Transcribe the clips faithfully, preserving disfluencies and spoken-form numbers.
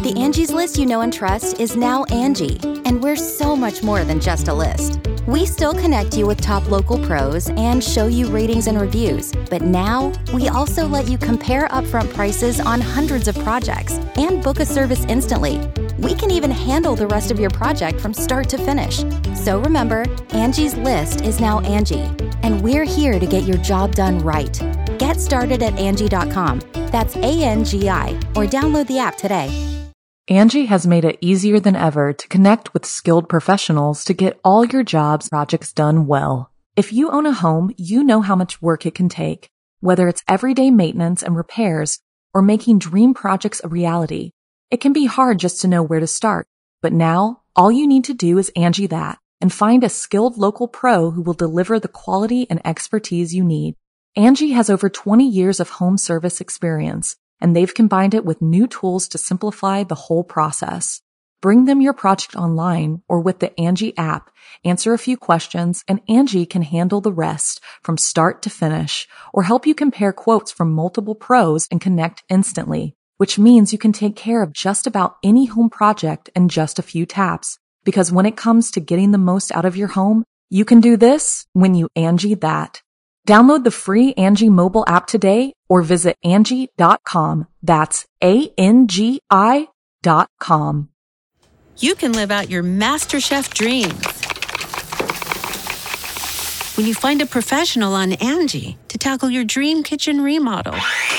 The Angie's List you know and trust is now Angie, and we're so much more than just a list. We still connect you with top local pros and show you ratings and reviews, but now we also let you compare upfront prices on hundreds of projects and book a service instantly. We can even handle the rest of your project from start to finish. So remember, Angie's List is now Angie, and we're here to get your job done right. Get started at Angie dot com. That's A N G I, or download the app today. Angie has made it easier than ever to connect with skilled professionals to get all your jobs projects done well. If you own a home, you know how much work it can take, whether it's everyday maintenance and repairs or making dream projects a reality. It can be hard just to know where to start, but now all you need to do is Angie that and find a skilled local pro who will deliver the quality and expertise you need. Angie has over twenty years of home service experience, and they've combined it with new tools to simplify the whole process. Bring them your project online or with the Angie app, answer a few questions, and Angie can handle the rest from start to finish, or help you compare quotes from multiple pros and connect instantly, which means you can take care of just about any home project in just a few taps. Because when it comes to getting the most out of your home, you can do this when you Angie that. Download the free Angie mobile app today or visit Angie dot com. That's A N G I dot com. You can live out your MasterChef dreams when you find a professional on Angie to tackle your dream kitchen remodel.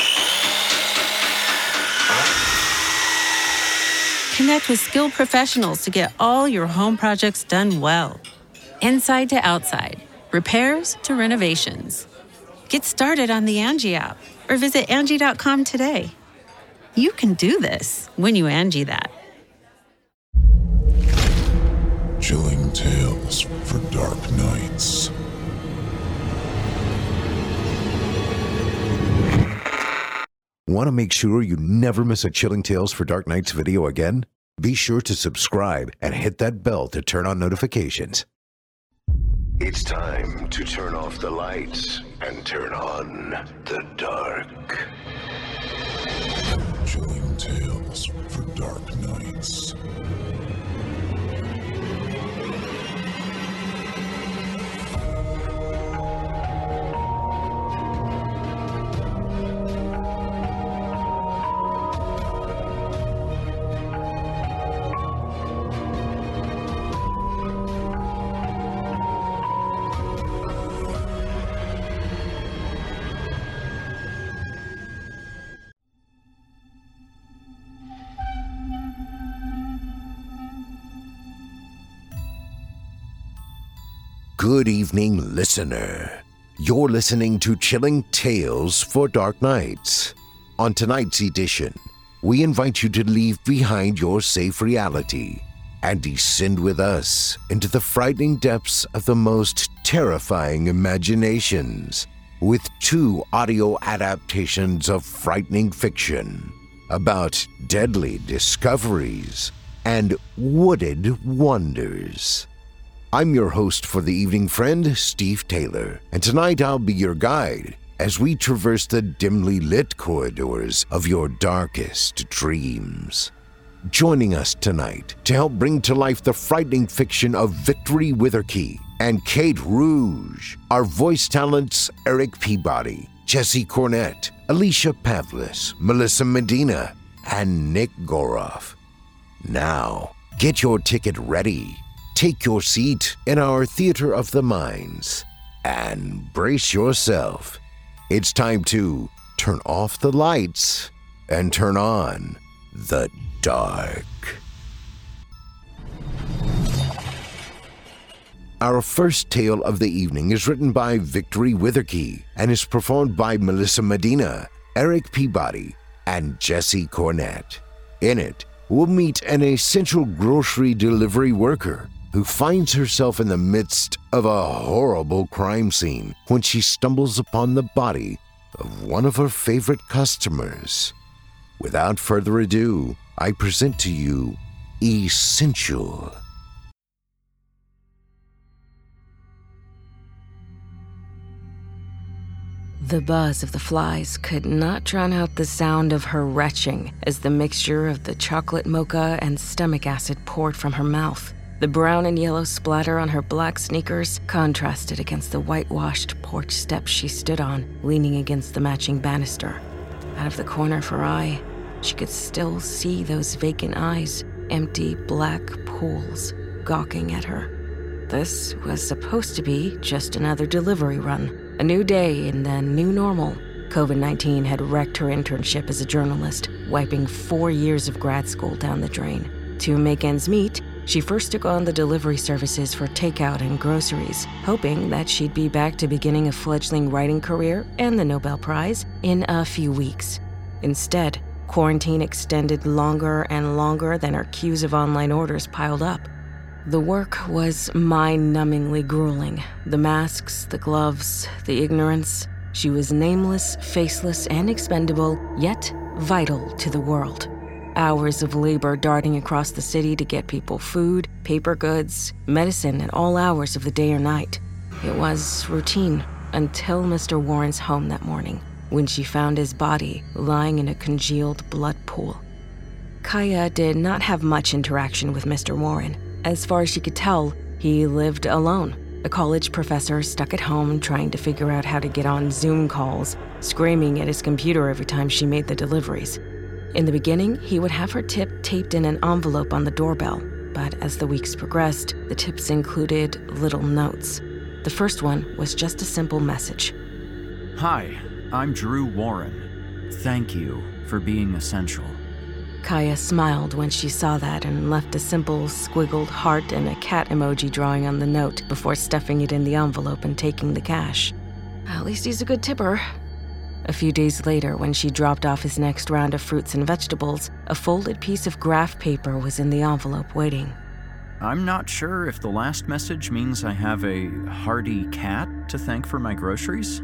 Connect with skilled professionals to get all your home projects done well. Inside to outside, repairs to renovations. Get started on the Angie app or visit Angie dot com today. You can do this when you Angie that. Chilling tales for dark nights. Want to make sure you never miss a Chilling Tales for Dark Nights video again? Be sure to subscribe and hit that bell to turn on notifications. It's time to turn off the lights and turn on the dark. Chilling tales for dark nights. Good evening, listener. You're listening to Chilling Tales for Dark Nights. On tonight's edition, we invite you to leave behind your safe reality and descend with us into the frightening depths of the most terrifying imaginations with two audio adaptations of frightening fiction about deadly discoveries and wooded wonders. I'm your host for the evening, friend, Steve Taylor, and tonight I'll be your guide as we traverse the dimly lit corridors of your darkest dreams. Joining us tonight to help bring to life the frightening fiction of Victory Witherkey and Kate Rouge are voice talents Eric Peabody, Jesse Cornett, Alicia Pavlis, Melissa Medina, and Nick Goroff. Now, get your ticket ready. Take your seat in our theater of the minds and brace yourself. It's time to turn off the lights and turn on the dark. Our first tale of the evening is written by Victory Witherkey and is performed by Melissa Medina, Eric Peabody, and Jesse Cornett. In it, we'll meet an essential grocery delivery worker who finds herself in the midst of a horrible crime scene when she stumbles upon the body of one of her favorite customers. Without further ado, I present to you Essential. The buzz of the flies could not drown out the sound of her retching as the mixture of the chocolate mocha and stomach acid poured from her mouth. The brown and yellow splatter on her black sneakers contrasted against the whitewashed porch steps she stood on, leaning against the matching banister. Out of the corner of her eye, she could still see those vacant eyes, empty black pools, gawking at her. This was supposed to be just another delivery run. A new day in the new normal. covid nineteen had wrecked her internship as a journalist, wiping four years of grad school down the drain. To make ends meet, she first took on the delivery services for takeout and groceries, hoping that she'd be back to beginning a fledgling writing career and the Nobel Prize in a few weeks. Instead, quarantine extended longer and longer than her queues of online orders piled up. The work was mind-numbingly grueling. The masks, the gloves, the ignorance. She was nameless, faceless, and expendable, yet vital to the world. Hours of labor darting across the city to get people food, paper goods, medicine at all hours of the day or night. It was routine until Mister Warren's home that morning, when she found his body lying in a congealed blood pool. Kaya did not have much interaction with Mister Warren. As far as she could tell, he lived alone, a college professor stuck at home trying to figure out how to get on Zoom calls, screaming at his computer every time she made the deliveries. In the beginning, he would have her tip taped in an envelope on the doorbell, but as the weeks progressed, the tips included little notes. The first one was just a simple message. Hi, I'm Drew Warren. Thank you for being essential. Kaya smiled when she saw that and left a simple squiggled heart and a cat emoji drawing on the note before stuffing it in the envelope and taking the cash. At least he's a good tipper. A few days later, when she dropped off his next round of fruits and vegetables, a folded piece of graph paper was in the envelope waiting. I'm not sure if the last message means I have a hardy cat to thank for my groceries.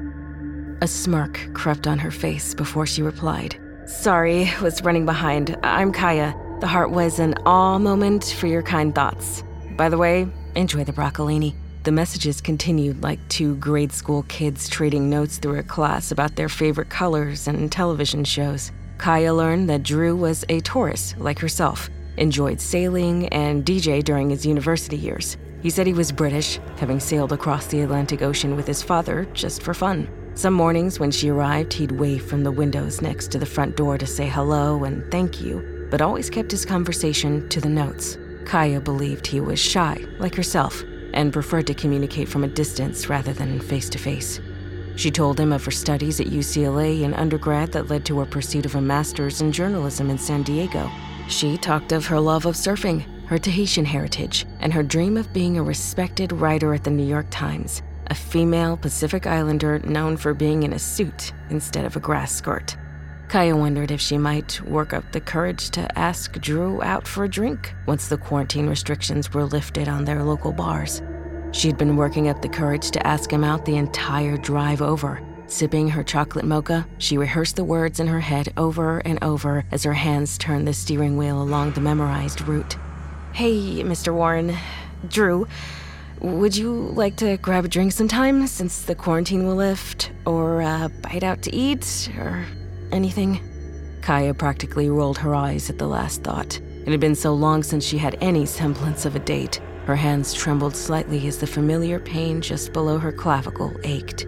A smirk crept on her face before she replied. Sorry, was running behind. I'm Kaya. The heart was an awe moment for your kind thoughts. By the way, enjoy the broccolini. The messages continued like two grade school kids trading notes through a class about their favorite colors and television shows. Kaya learned that Drew was a Taurus, like herself, enjoyed sailing and D J during his university years. He said he was British, having sailed across the Atlantic Ocean with his father just for fun. Some mornings when she arrived, he'd wave from the windows next to the front door to say hello and thank you, but always kept his conversation to the notes. Kaya believed he was shy, like herself, and preferred to communicate from a distance rather than face-to-face. She told him of her studies at U C L A in undergrad that led to her pursuit of a master's in journalism in San Diego. She talked of her love of surfing, her Tahitian heritage, and her dream of being a respected writer at the New York Times, a female Pacific Islander known for being in a suit instead of a grass skirt. Kaya wondered if she might work up the courage to ask Drew out for a drink once the quarantine restrictions were lifted on their local bars. She'd been working up the courage to ask him out the entire drive over. Sipping her chocolate mocha, she rehearsed the words in her head over and over as her hands turned the steering wheel along the memorized route. Hey, Mister Warren. Drew, would you like to grab a drink sometime since the quarantine will lift? Or a bite out to eat? Or anything? Kaya practically rolled her eyes at the last thought. It had been so long since she had any semblance of a date. Her hands trembled slightly as the familiar pain just below her clavicle ached.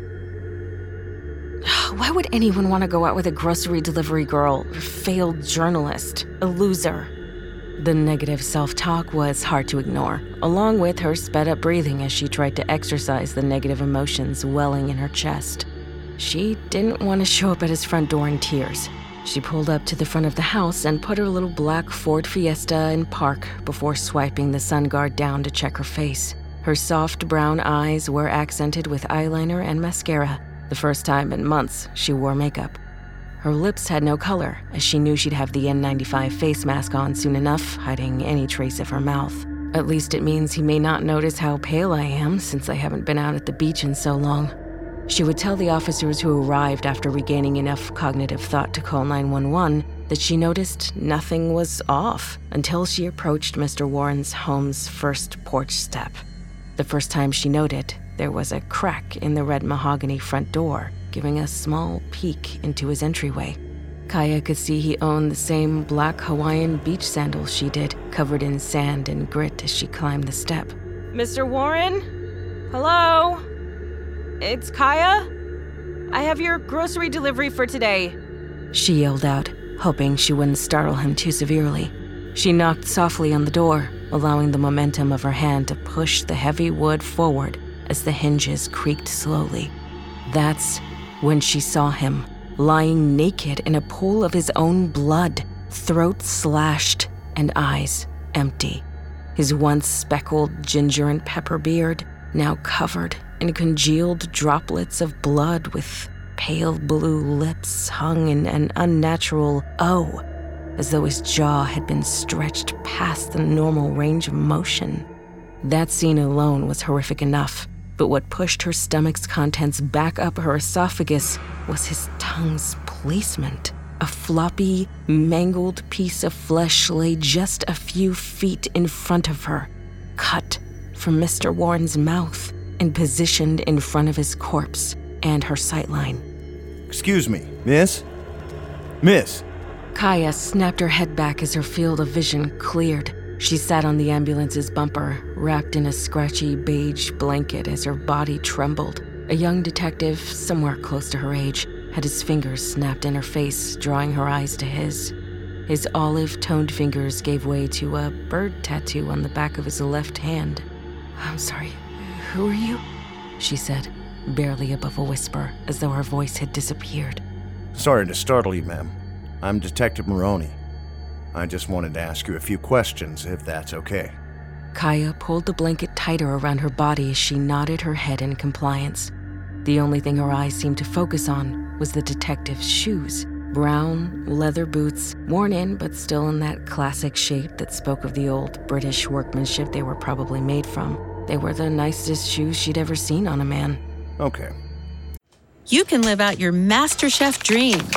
Why would anyone want to go out with a grocery delivery girl, a failed journalist, a loser? The negative self-talk was hard to ignore, along with her sped-up breathing as she tried to exercise the negative emotions welling in her chest. She didn't want to show up at his front door in tears. She pulled up to the front of the house and put her little black Ford Fiesta in park before swiping the sun guard down to check her face. Her soft brown eyes were accented with eyeliner and mascara. The first time in months she wore makeup. Her lips had no color, as she knew she'd have the N ninety-five face mask on soon enough, hiding any trace of her mouth. At least it means he may not notice how pale I am, since I haven't been out at the beach in so long. She would tell the officers who arrived after regaining enough cognitive thought to call nine one one that she noticed nothing was off until she approached Mister Warren's home's first porch step. The first time she noted, there was a crack in the red mahogany front door, giving a small peek into his entryway. Kaya could see he owned the same black Hawaiian beach sandals she did, covered in sand and grit as she climbed the step. Mister Warren? Hello? It's Kaya? I have your grocery delivery for today. She yelled out, hoping she wouldn't startle him too severely. She knocked softly on the door, allowing the momentum of her hand to push the heavy wood forward as the hinges creaked slowly. That's when she saw him, lying naked in a pool of his own blood, throat slashed and eyes empty. His once speckled ginger and pepper beard now covered in congealed droplets of blood with pale blue lips hung in an unnatural O, as though his jaw had been stretched past the normal range of motion. That scene alone was horrific enough, but what pushed her stomach's contents back up her esophagus was his tongue's placement. A floppy, mangled piece of flesh lay just a few feet in front of her, cut from Mister Warren's mouth and positioned in front of his corpse and her sightline. Excuse me, miss? Miss? Kaya snapped her head back as her field of vision cleared. She sat on the ambulance's bumper, wrapped in a scratchy beige blanket as her body trembled. A young detective, somewhere close to her age, had his fingers snapped in her face, drawing her eyes to his. His olive-toned fingers gave way to a bird tattoo on the back of his left hand. "I'm sorry, who are you?" she said, barely above a whisper, as though her voice had disappeared. Sorry to startle you, ma'am. I'm Detective Maroney. I just wanted to ask you a few questions, if that's okay. Kaya pulled the blanket tighter around her body as she nodded her head in compliance. The only thing her eyes seemed to focus on was the detective's shoes. Brown, leather boots, worn in but still in that classic shape that spoke of the old British workmanship they were probably made from. They were the nicest shoes she'd ever seen on a man. Okay. You can live out your MasterChef dreams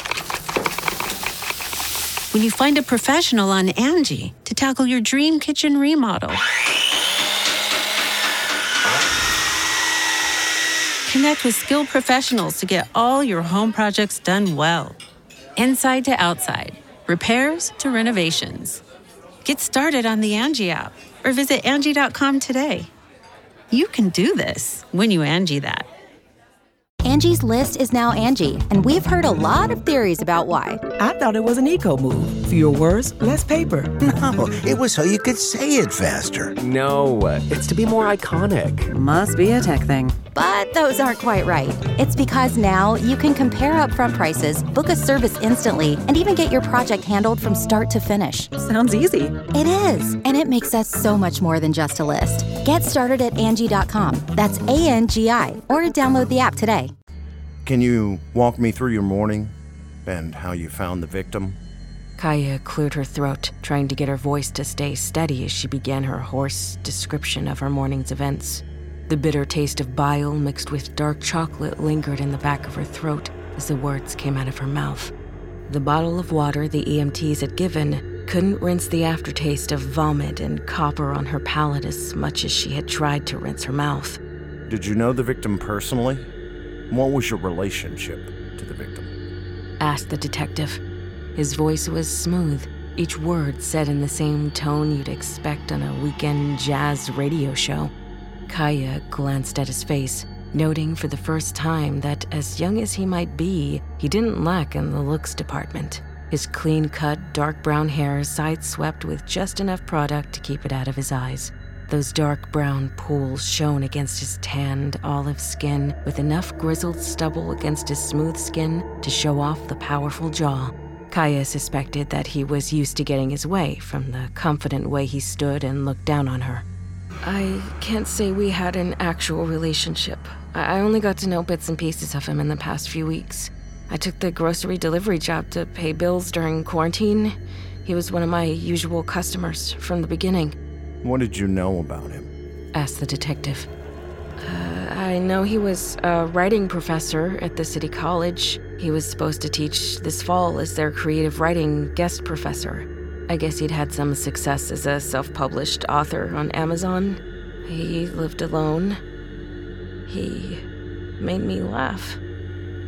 when you find a professional on Angie to tackle your dream kitchen remodel. Connect with skilled professionals to get all your home projects done well. Inside to outside, repairs to renovations. Get started on the Angie app or visit Angie dot com today. You can do this when you Angie that. Angie's List is now Angie, and we've heard a lot of theories about why. I thought it was an eco move. Fewer words, less paper. No, it was so you could say it faster. No, it's to be more iconic. Must be a tech thing. But those aren't quite right. It's because now you can compare upfront prices, book a service instantly, and even get your project handled from start to finish. Sounds easy. It is, and it makes us so much more than just a list. Get started at Angie dot com. That's A N G I, or download the app today. Can you walk me through your morning and how you found the victim? Kaya cleared her throat, trying to get her voice to stay steady as she began her hoarse description of her morning's events. The bitter taste of bile mixed with dark chocolate lingered in the back of her throat as the words came out of her mouth. The bottle of water the E M Ts had given couldn't rinse the aftertaste of vomit and copper on her palate as much as she had tried to rinse her mouth. Did you know the victim personally? What was your relationship to the victim? Asked the detective. His voice was smooth, each word said in the same tone you'd expect on a weekend jazz radio show. Kaya glanced at his face, noting for the first time that as young as he might be, he didn't lack in the looks department. His clean-cut, dark brown hair side-swept with just enough product to keep it out of his eyes. Those dark brown pools shone against his tanned olive skin with enough grizzled stubble against his smooth skin to show off the powerful jaw. Kaya suspected that he was used to getting his way from the confident way he stood and looked down on her. I can't say we had an actual relationship. I only got to know bits and pieces of him in the past few weeks. I took the grocery delivery job to pay bills during quarantine. He was one of my usual customers from the beginning. What did you know about him? Asked the detective. Uh, I know he was a writing professor at the city college. He was supposed to teach this fall as their creative writing guest professor. I guess he'd had some success as a self-published author on Amazon. He lived alone. He made me laugh.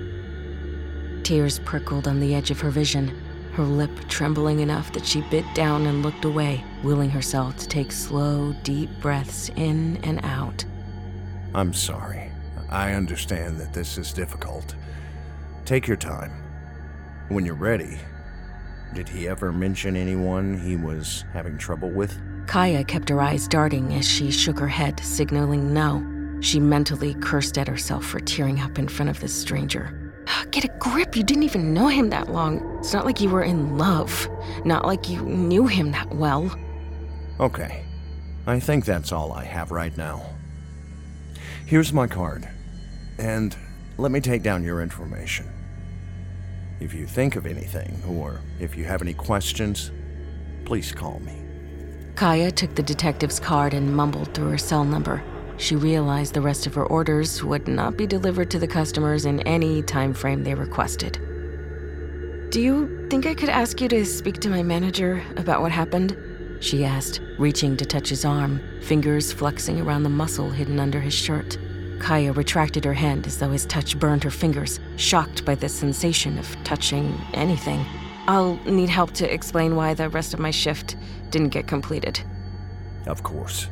Tears prickled on the edge of her vision, her lip trembling enough that she bit down and looked away, willing herself to take slow, deep breaths in and out. I'm sorry. I understand that this is difficult. Take your time. When you're ready, did he ever mention anyone he was having trouble with? Kaya kept her eyes darting as she shook her head, signaling no. She mentally cursed at herself for tearing up in front of this stranger. Get a grip, you didn't even know him that long. It's not like you were in love. Not like you knew him that well. Okay. I think that's all I have right now. Here's my card. And let me take down your information. If you think of anything, or if you have any questions, please call me. Kaya took the detective's card and mumbled through her cell number. She realized the rest of her orders would not be delivered to the customers in any time frame they requested. Do you think I could ask you to speak to my manager about what happened? She asked, reaching to touch his arm, fingers flexing around the muscle hidden under his shirt. Kaya retracted her hand as though his touch burned her fingers, shocked by the sensation of touching anything. I'll need help to explain why the rest of my shift didn't get completed. Of course.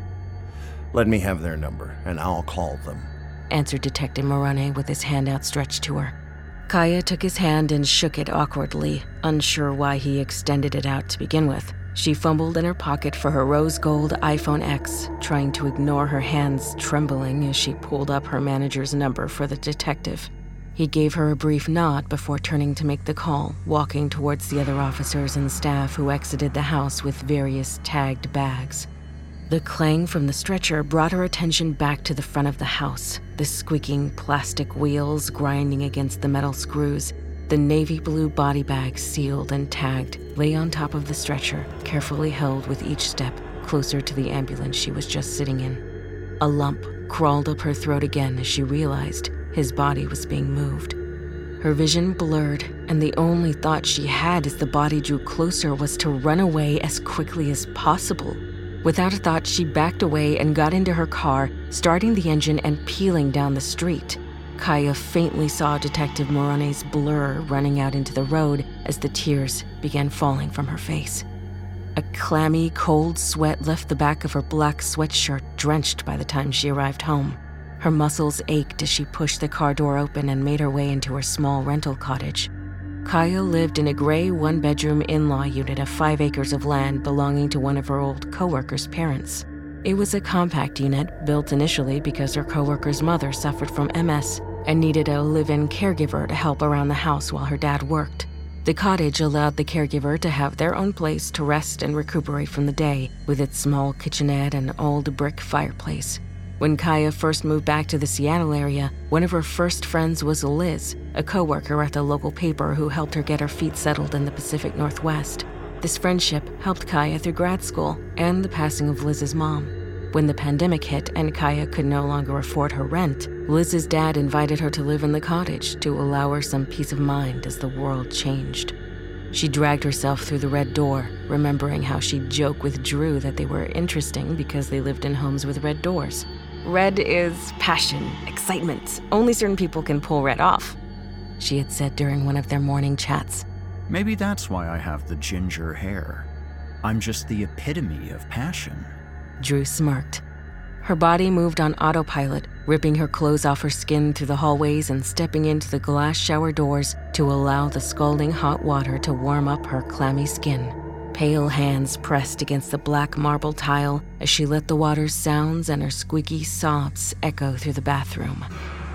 Let me have their number, and I'll call them, answered Detective Morone with his hand outstretched to her. Kaya took his hand and shook it awkwardly, unsure why he extended it out to begin with. She fumbled in her pocket for her rose gold iPhone X, trying to ignore her hands trembling as she pulled up her manager's number for the detective. He gave her a brief nod before turning to make the call, walking towards the other officers and staff who exited the house with various tagged bags. The clang from the stretcher brought her attention back to the front of the house, the squeaking plastic wheels grinding against the metal screws. The navy blue body bag, sealed and tagged, lay on top of the stretcher, carefully held with each step closer to the ambulance she was just sitting in. A lump crawled up her throat again as she realized his body was being moved. Her vision blurred, and the only thought she had as the body drew closer was to run away as quickly as possible. Without a thought, she backed away and got into her car, starting the engine and peeling down the street. Kaya faintly saw Detective Morone's blur running out into the road as the tears began falling from her face. A clammy, cold sweat left the back of her black sweatshirt drenched by the time she arrived home. Her muscles ached as she pushed the car door open and made her way into her small rental cottage. Kaya lived in a gray one-bedroom in-law unit of five acres of land belonging to one of her old co-workers' parents. It was a compact unit built initially because her co-worker's mother suffered from M S and needed a live-in caregiver to help around the house while her dad worked. The cottage allowed the caregiver to have their own place to rest and recuperate from the day, with its small kitchenette and old brick fireplace. When Kaya first moved back to the Seattle area, one of her first friends was Liz, a co-worker at the local paper who helped her get her feet settled in the Pacific Northwest. This friendship helped Kaya through grad school and the passing of Liz's mom. When the pandemic hit and Kaya could no longer afford her rent, Liz's dad invited her to live in the cottage to allow her some peace of mind as the world changed. She dragged herself through the red door, remembering how she'd joke with Drew that they were interesting because they lived in homes with red doors. Red is passion, excitement. Only certain people can pull red off, she had said during one of their morning chats. Maybe that's why I have the ginger hair. I'm just the epitome of passion. Drew smirked. Her body moved on autopilot, ripping her clothes off her skin through the hallways and stepping into the glass shower doors to allow the scalding hot water to warm up her clammy skin. Pale hands pressed against the black marble tile as she let the water's sounds and her squeaky sobs echo through the bathroom.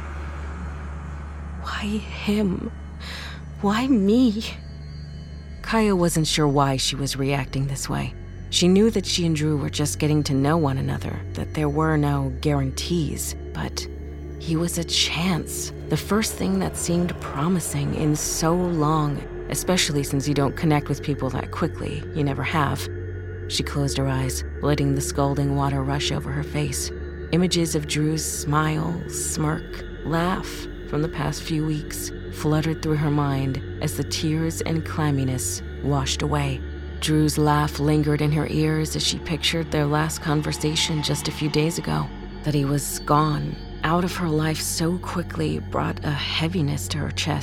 Why him? Why me? Kaya wasn't sure why she was reacting this way. She knew that she and Drew were just getting to know one another, that there were no guarantees, but he was a chance, the first thing that seemed promising in so long, especially since you don't connect with people that quickly, you never have. She closed her eyes, letting the scalding water rush over her face. Images of Drew's smile, smirk, laugh from the past few weeks fluttered through her mind as the tears and clamminess washed away. Drew's laugh lingered in her ears as she pictured their last conversation just a few days ago. That he was gone, out of her life so quickly, brought a heaviness to her chest,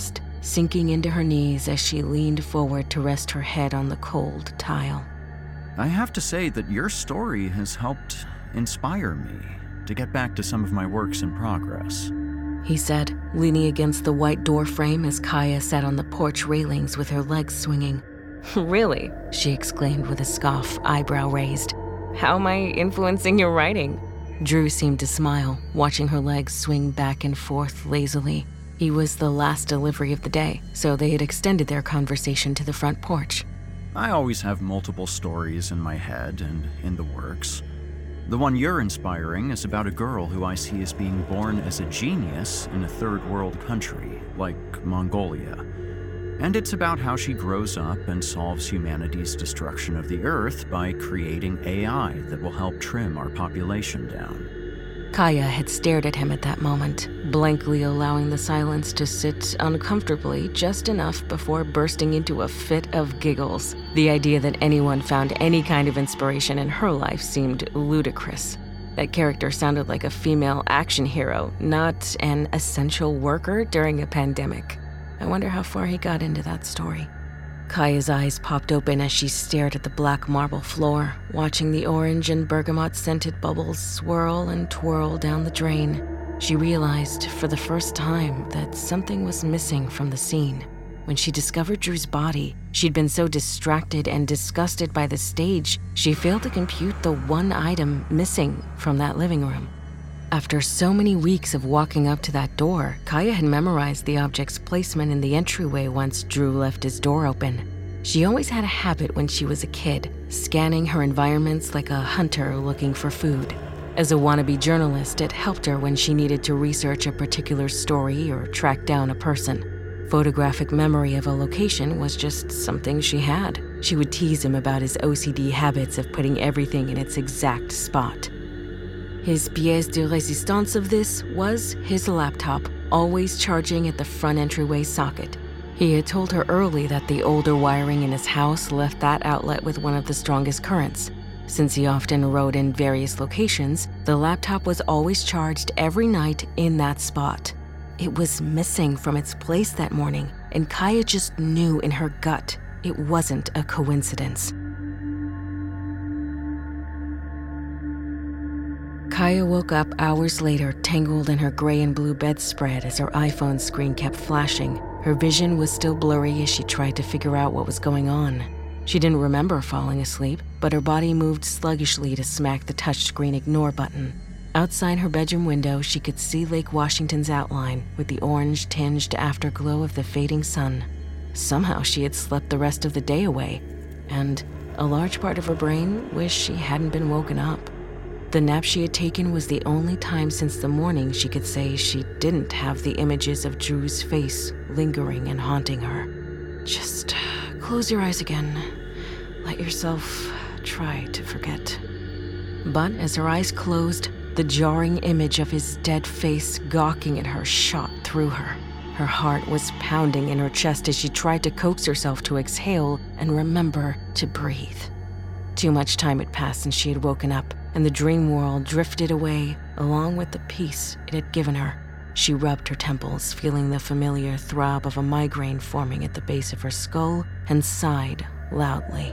sinking into her knees as she leaned forward to rest her head on the cold tile. I have to say that your story has helped inspire me to get back to some of my works in progress, he said, leaning against the white door frame as Kaya sat on the porch railings with her legs swinging. Really? She exclaimed with a scoff, eyebrow raised. How am I influencing your writing? Drew seemed to smile, watching her legs swing back and forth lazily. He was the last delivery of the day, so they had extended their conversation to the front porch. I always have multiple stories in my head and in the works. The one you're inspiring is about a girl who I see as being born as a genius in a third world country, like Mongolia. And it's about how she grows up and solves humanity's destruction of the Earth by creating A I that will help trim our population down. Kaya had stared at him at that moment, blankly allowing the silence to sit uncomfortably just enough before bursting into a fit of giggles. The idea that anyone found any kind of inspiration in her life seemed ludicrous. That character sounded like a female action hero, not an essential worker during a pandemic. I wonder how far he got into that story. Kaya's eyes popped open as she stared at the black marble floor, watching the orange and bergamot-scented bubbles swirl and twirl down the drain. She realized for the first time that something was missing from the scene. When she discovered Drew's body, she'd been so distracted and disgusted by the stage, she failed to compute the one item missing from that living room. After so many weeks of walking up to that door, Kaya had memorized the object's placement in the entryway once Drew left his door open. She always had a habit when she was a kid, scanning her environments like a hunter looking for food. As a wannabe journalist, it helped her when she needed to research a particular story or track down a person. Photographic memory of a location was just something she had. She would tease him about his O C D habits of putting everything in its exact spot. His pièce de résistance of this was his laptop, always charging at the front entryway socket. He had told her early that the older wiring in his house left that outlet with one of the strongest currents. Since he often rode in various locations, the laptop was always charged every night in that spot. It was missing from its place that morning, and Kaya just knew in her gut it wasn't a coincidence. Kaya woke up hours later, tangled in her gray and blue bedspread as her iPhone screen kept flashing. Her vision was still blurry as she tried to figure out what was going on. She didn't remember falling asleep, but her body moved sluggishly to smack the touchscreen ignore button. Outside her bedroom window, she could see Lake Washington's outline with the orange-tinged afterglow of the fading sun. Somehow she had slept the rest of the day away, and a large part of her brain wished she hadn't been woken up. The nap she had taken was the only time since the morning she could say she didn't have the images of Drew's face lingering and haunting her. Just close your eyes again. Let yourself try to forget. But as her eyes closed, the jarring image of his dead face gawking at her shot through her. Her heart was pounding in her chest as she tried to coax herself to exhale and remember to breathe. Too much time had passed since she had woken up, and the dream world drifted away along with the peace it had given her. She rubbed her temples, feeling the familiar throb of a migraine forming at the base of her skull, and sighed loudly.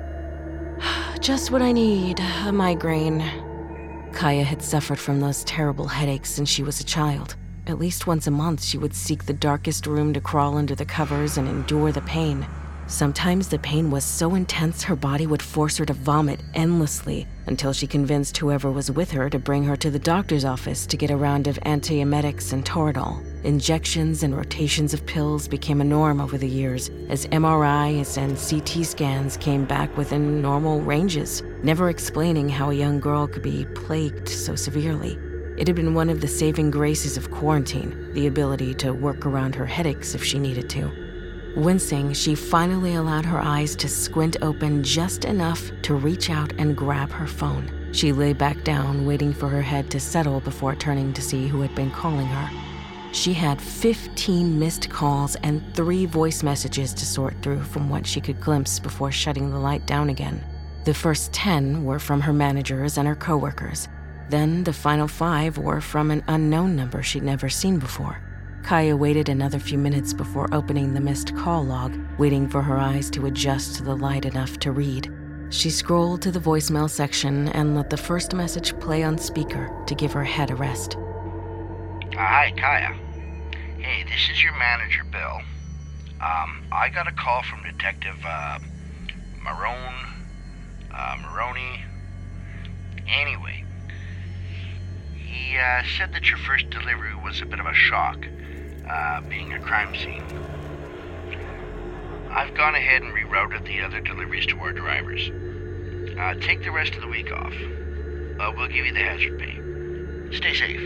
Just what I need, a migraine. Kaya had suffered from those terrible headaches since she was a child. At least once a month, she would seek the darkest room to crawl under the covers and endure the pain. Sometimes the pain was so intense her body would force her to vomit endlessly until she convinced whoever was with her to bring her to the doctor's office to get a round of antiemetics and Toradol. Injections and rotations of pills became a norm over the years as M R Is and C T scans came back within normal ranges, never explaining how a young girl could be plagued so severely. It had been one of the saving graces of quarantine, the ability to work around her headaches if she needed to. Wincing, she finally allowed her eyes to squint open just enough to reach out and grab her phone. She lay back down, waiting for her head to settle before turning to see who had been calling her. She had fifteen missed calls and three voice messages to sort through from what she could glimpse before shutting the light down again. The first ten were from her managers and her coworkers. Then the final five were from an unknown number she'd never seen before. Kaya waited another few minutes before opening the missed call log, waiting for her eyes to adjust to the light enough to read. She scrolled to the voicemail section and let the first message play on speaker to give her head a rest. Uh, hi, Kaya. Hey, this is your manager, Bill. Um, I got a call from Detective, uh, Marone, uh, Maroney. Anyway, he, uh, said that your first delivery was a bit of a shock, uh, being a crime scene. I've gone ahead and rerouted the other deliveries to our drivers. Uh, take the rest of the week off. Uh, we'll give you the hazard pay. Stay safe.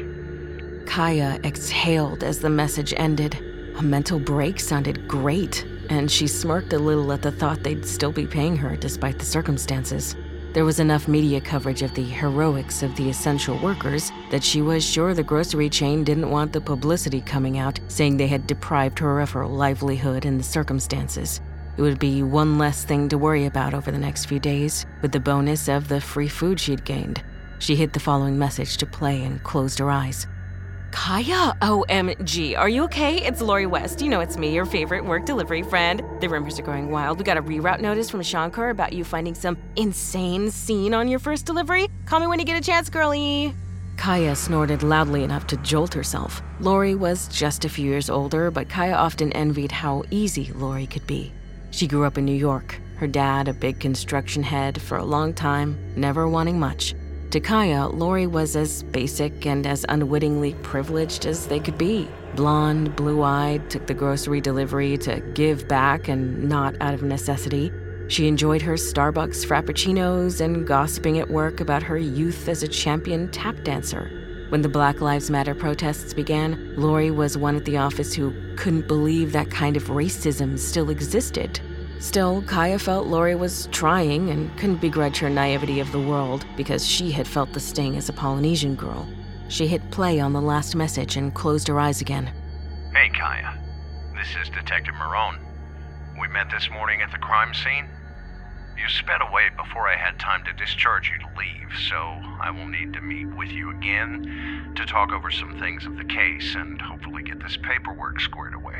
Kaya exhaled as the message ended. A mental break sounded great, and she smirked a little at the thought they'd still be paying her despite the circumstances. There was enough media coverage of the heroics of the essential workers that she was sure the grocery chain didn't want the publicity coming out saying they had deprived her of her livelihood in the circumstances. It would be one less thing to worry about over the next few days, with the bonus of the free food she'd gained. She hit the following message to play and closed her eyes. Kaya, O M G, are you okay? It's Lori West. You know it's me, your favorite work delivery friend. The rumors are going wild. We got a reroute notice from Shankar about you finding some insane scene on your first delivery. Call me when you get a chance, girlie. Kaya snorted loudly enough to jolt herself. Lori was just a few years older, but Kaya often envied how easy Lori could be. She grew up in New York, her dad a big construction head for a long time, never wanting much. To Kaya, Lori was as basic and as unwittingly privileged as they could be. Blonde, blue-eyed, took the grocery delivery to give back and not out of necessity. She enjoyed her Starbucks frappuccinos and gossiping at work about her youth as a champion tap dancer. When the Black Lives Matter protests began, Lori was one at the office who couldn't believe that kind of racism still existed. Still, Kaya felt Lori was trying and couldn't begrudge her naivety of the world because she had felt the sting as a Polynesian girl. She hit play on the last message and closed her eyes again. Hey, Kaya. This is Detective Marone. We met this morning at the crime scene. You sped away before I had time to discharge you to leave, so I will need to meet with you again to talk over some things of the case and hopefully get this paperwork squared away.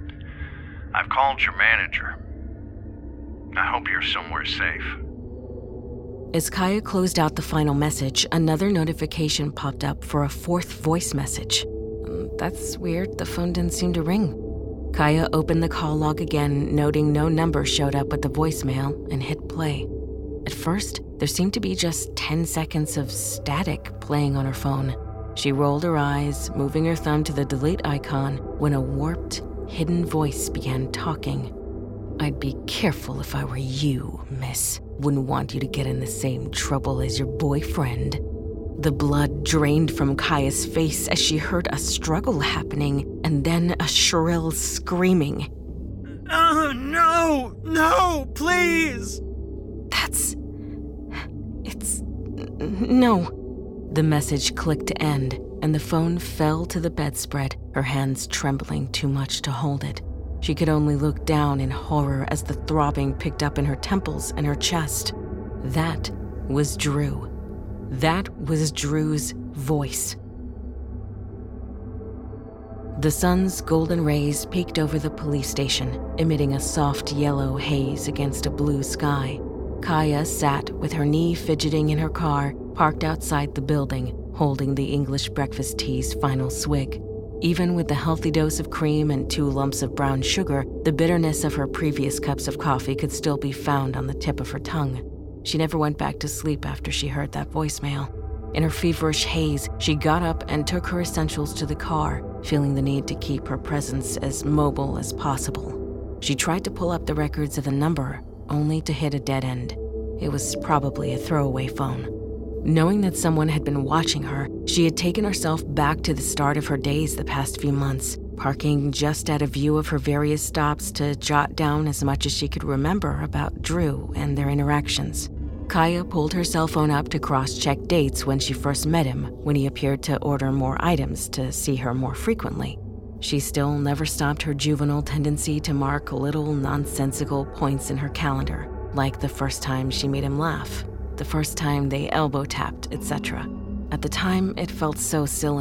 I've called your manager. I hope you're somewhere safe. As Kaya closed out the final message, another notification popped up for a fourth voice message. That's weird, the phone didn't seem to ring. Kaya opened the call log again, noting no number showed up with the voicemail, and hit play. At first, there seemed to be just ten seconds of static playing on her phone. She rolled her eyes, moving her thumb to the delete icon, when a warped, hidden voice began talking. I'd be careful if I were you, miss. Wouldn't want you to get in the same trouble as your boyfriend. The blood drained from Kaya's face as she heard a struggle happening and then a shrill screaming. Oh, no! No, please! That's... It's... No. The message clicked to end, and the phone fell to the bedspread, her hands trembling too much to hold it. She could only look down in horror as the throbbing picked up in her temples and her chest. That was Drew. That was Drew's voice. The sun's golden rays peeked over the police station, emitting a soft yellow haze against a blue sky. Kaya sat with her knee fidgeting in her car, parked outside the building, holding the English breakfast tea's final swig. Even with the healthy dose of cream and two lumps of brown sugar, the bitterness of her previous cups of coffee could still be found on the tip of her tongue. She never went back to sleep after she heard that voicemail. In her feverish haze, she got up and took her essentials to the car, feeling the need to keep her presence as mobile as possible. She tried to pull up the records of the number, only to hit a dead end. It was probably a throwaway phone. Knowing that someone had been watching her, she had taken herself back to the start of her days the past few months, parking just out of view of her various stops to jot down as much as she could remember about Drew and their interactions. Kaya pulled her cell phone up to cross-check dates when she first met him, when he appeared to order more items to see her more frequently. She still never stopped her juvenile tendency to mark little nonsensical points in her calendar, like the first time she made him laugh, the first time they elbow tapped, et cetera. At the time, it felt so silly,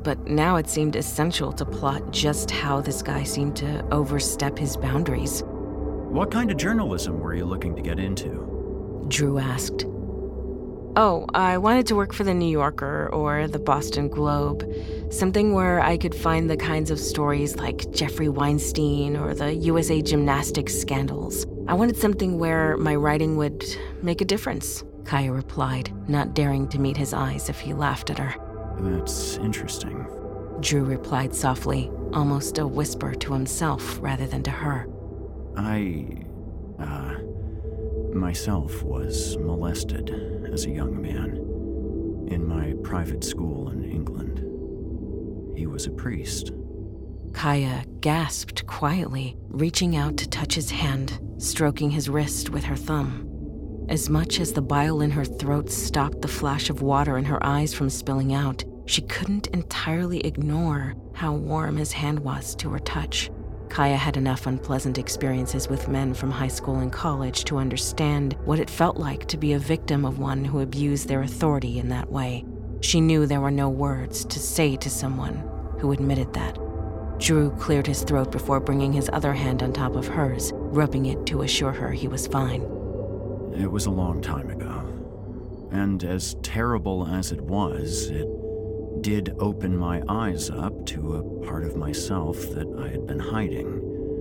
but now it seemed essential to plot just how this guy seemed to overstep his boundaries. What kind of journalism were you looking to get into? Drew asked. Oh, I wanted to work for the New Yorker or the Boston Globe. Something where I could find the kinds of stories like Jeffrey Weinstein or the U S A gymnastics scandals. I wanted something where my writing would make a difference, Kaya replied, not daring to meet his eyes if he laughed at her. That's interesting. Drew replied softly, almost a whisper to himself rather than to her. I, uh, myself was molested as a young man in my private school in England. He was a priest. Kaya gasped quietly, reaching out to touch his hand, stroking his wrist with her thumb. As much as the bile in her throat stopped the flash of water in her eyes from spilling out, she couldn't entirely ignore how warm his hand was to her touch. Kaya had enough unpleasant experiences with men from high school and college to understand what it felt like to be a victim of one who abused their authority in that way. She knew there were no words to say to someone who admitted that. Drew cleared his throat before bringing his other hand on top of hers, rubbing it to assure her he was fine. It was a long time ago. And as terrible as it was, it did open my eyes up to a part of myself that I had been hiding.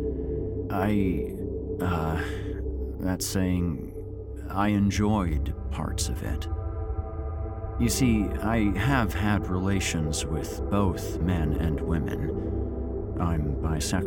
I, uh, that's saying, I enjoyed parts of it. You see, I have had relations with both men and women. I'm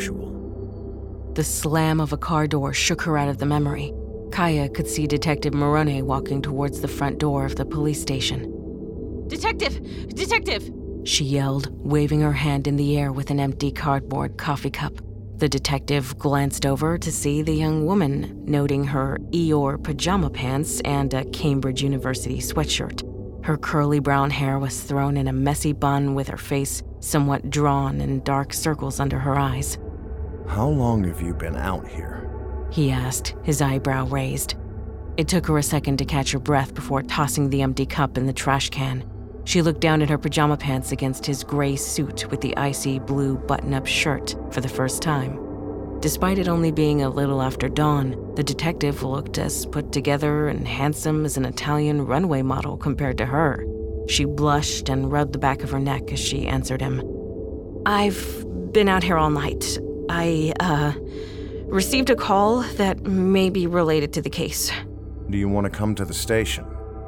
bisexual. The slam of a car door shook her out of the memory. Kaya could see Detective Morone walking towards the front door of the police station. Detective! Detective! She yelled, waving her hand in the air with an empty cardboard coffee cup. The detective glanced over to see the young woman, noting her Eeyore pajama pants and a Cambridge University sweatshirt. Her curly brown hair was thrown in a messy bun with her face somewhat drawn and dark circles under her eyes. How long have you been out here? He asked, his eyebrow raised. It took her a second to catch her breath before tossing the empty cup in the trash can. She looked down at her pajama pants against his gray suit with the icy blue button-up shirt for the first time. Despite it only being a little after dawn, the detective looked as put together and handsome as an Italian runway model compared to her. She blushed and rubbed the back of her neck as she answered him. I've been out here all night. I, uh, received a call that may be related to the case. Do you want to come to the station?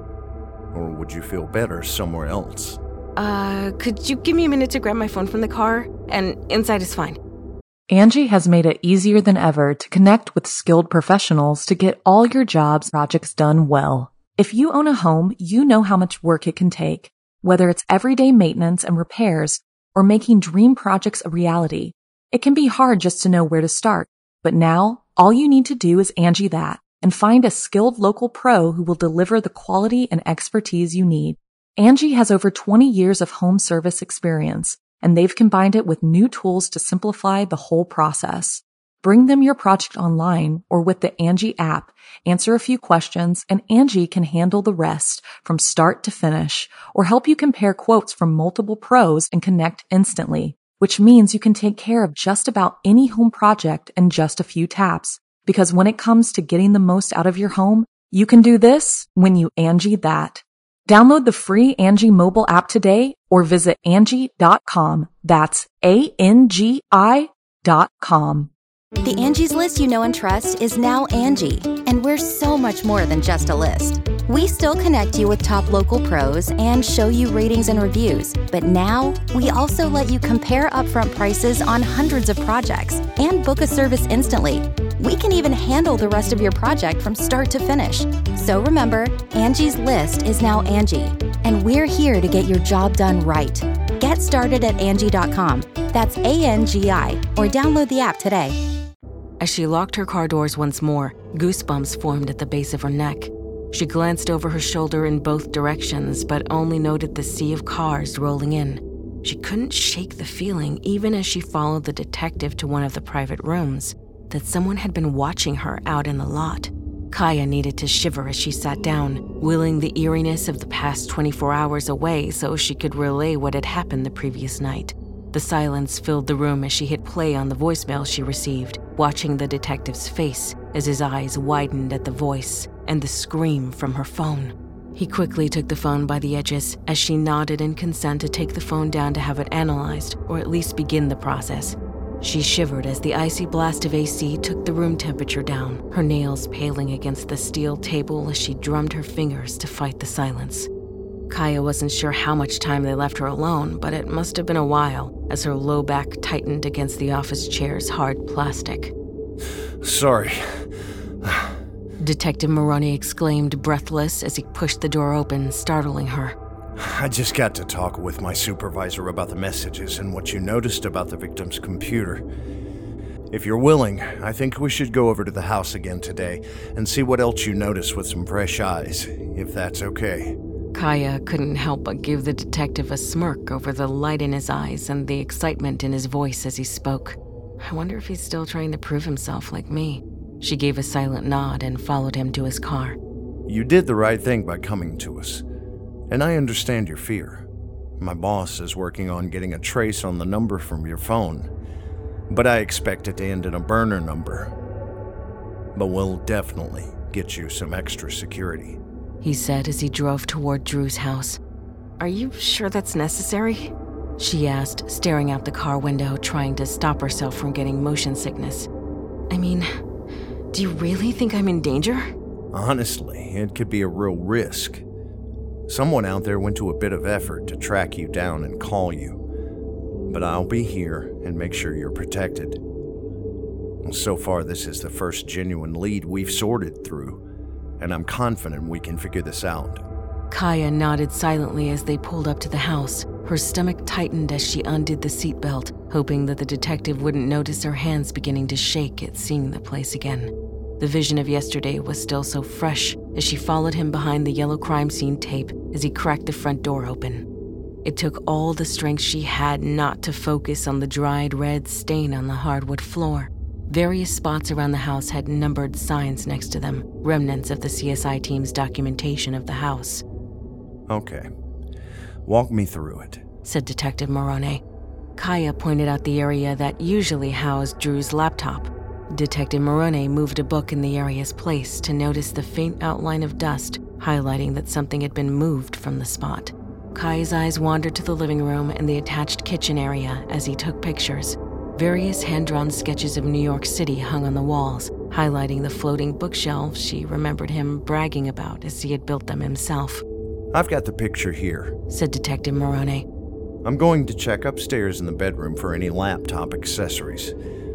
Or would you feel better somewhere else? Uh, could you give me a minute to grab my phone from the car? And inside is fine. Angie has made it easier than ever to connect with skilled professionals to get all your jobs projects done well. If you own a home, you know how much work it can take, whether it's everyday maintenance and repairs or making dream projects a reality. It can be hard just to know where to start, but now all you need to do is Angie that and find a skilled local pro who will deliver the quality and expertise you need. Angie has over twenty years of home service experience, and they've combined it with new tools to simplify the whole process. Bring them your project online or with the Angie app, answer a few questions, and Angie can handle the rest from start to finish or help you compare quotes from multiple pros and connect instantly, which means you can take care of just about any home project in just a few taps. Because when it comes to getting the most out of your home, you can do this when you Angie that. Download the free Angie mobile app today or visit Angie dot com. That's A N G I dot com. The Angie's List you know and trust is now Angie, and we're so much more than just a list. We still connect you with top local pros and show you ratings and reviews, but now we also let you compare upfront prices on hundreds of projects and book a service instantly. We can even handle the rest of your project from start to finish. So remember, Angie's List is now Angie, and we're here to get your job done right. Get started at Angie dot com. That's A N G I, or download the app today. As she locked her car doors once more, goosebumps formed at the base of her neck. She glanced over her shoulder in both directions, but only noted the sea of cars rolling in. She couldn't shake the feeling, even as she followed the detective to one of the private rooms, that someone had been watching her out in the lot. Kaya needed to shiver as she sat down, willing the eeriness of the past twenty-four hours away so she could relay what had happened the previous night. The silence filled the room as she hit play on the voicemail she received, watching the detective's face as his eyes widened at the voice and the scream from her phone. He quickly took the phone by the edges as she nodded in consent to take the phone down to have it analyzed, or at least begin the process. She shivered as the icy blast of A C took the room temperature down, her nails paling against the steel table as she drummed her fingers to fight the silence. Kaya wasn't sure how much time they left her alone, but it must have been a while as her low back tightened against the office chair's hard plastic. Sorry. Detective Maroney exclaimed, breathless, as he pushed the door open, startling her. I just got to talk with my supervisor about the messages and what you noticed about the victim's computer. If you're willing, I think we should go over to the house again today and see what else you noticed with some fresh eyes, if that's okay. Kaya couldn't help but give the detective a smirk over the light in his eyes and the excitement in his voice as he spoke. I wonder if he's still trying to prove himself like me. She gave a silent nod and followed him to his car. You did the right thing by coming to us, and I understand your fear. My boss is working on getting a trace on the number from your phone, but I expect it to end in a burner number. But we'll definitely get you some extra security, he said as he drove toward Drew's house. Are you sure that's necessary? She asked, staring out the car window, trying to stop herself from getting motion sickness. I mean, do you really think I'm in danger? Honestly, it could be a real risk. Someone out there went to a bit of effort to track you down and call you. But I'll be here and make sure you're protected. So far, this is the first genuine lead we've sorted through, and I'm confident we can figure this out. Kaya nodded silently as they pulled up to the house. Her stomach tightened as she undid the seatbelt, hoping that the detective wouldn't notice her hands beginning to shake at seeing the place again. The vision of yesterday was still so fresh as she followed him behind the yellow crime scene tape as he cracked the front door open. It took all the strength she had not to focus on the dried red stain on the hardwood floor. Various spots around the house had numbered signs next to them, remnants of the C S I team's documentation of the house. Okay. Walk me through it, said Detective Maroney. Kaya pointed out the area that usually housed Drew's laptop. Detective Maroney moved a book in the area's place to notice the faint outline of dust, highlighting that something had been moved from the spot. Kaya's eyes wandered to the living room and the attached kitchen area as he took pictures. Various hand-drawn sketches of New York City hung on the walls, highlighting the floating bookshelves she remembered him bragging about as he had built them himself. I've got the picture here, said Detective Maroney. I'm going to check upstairs in the bedroom for any laptop accessories.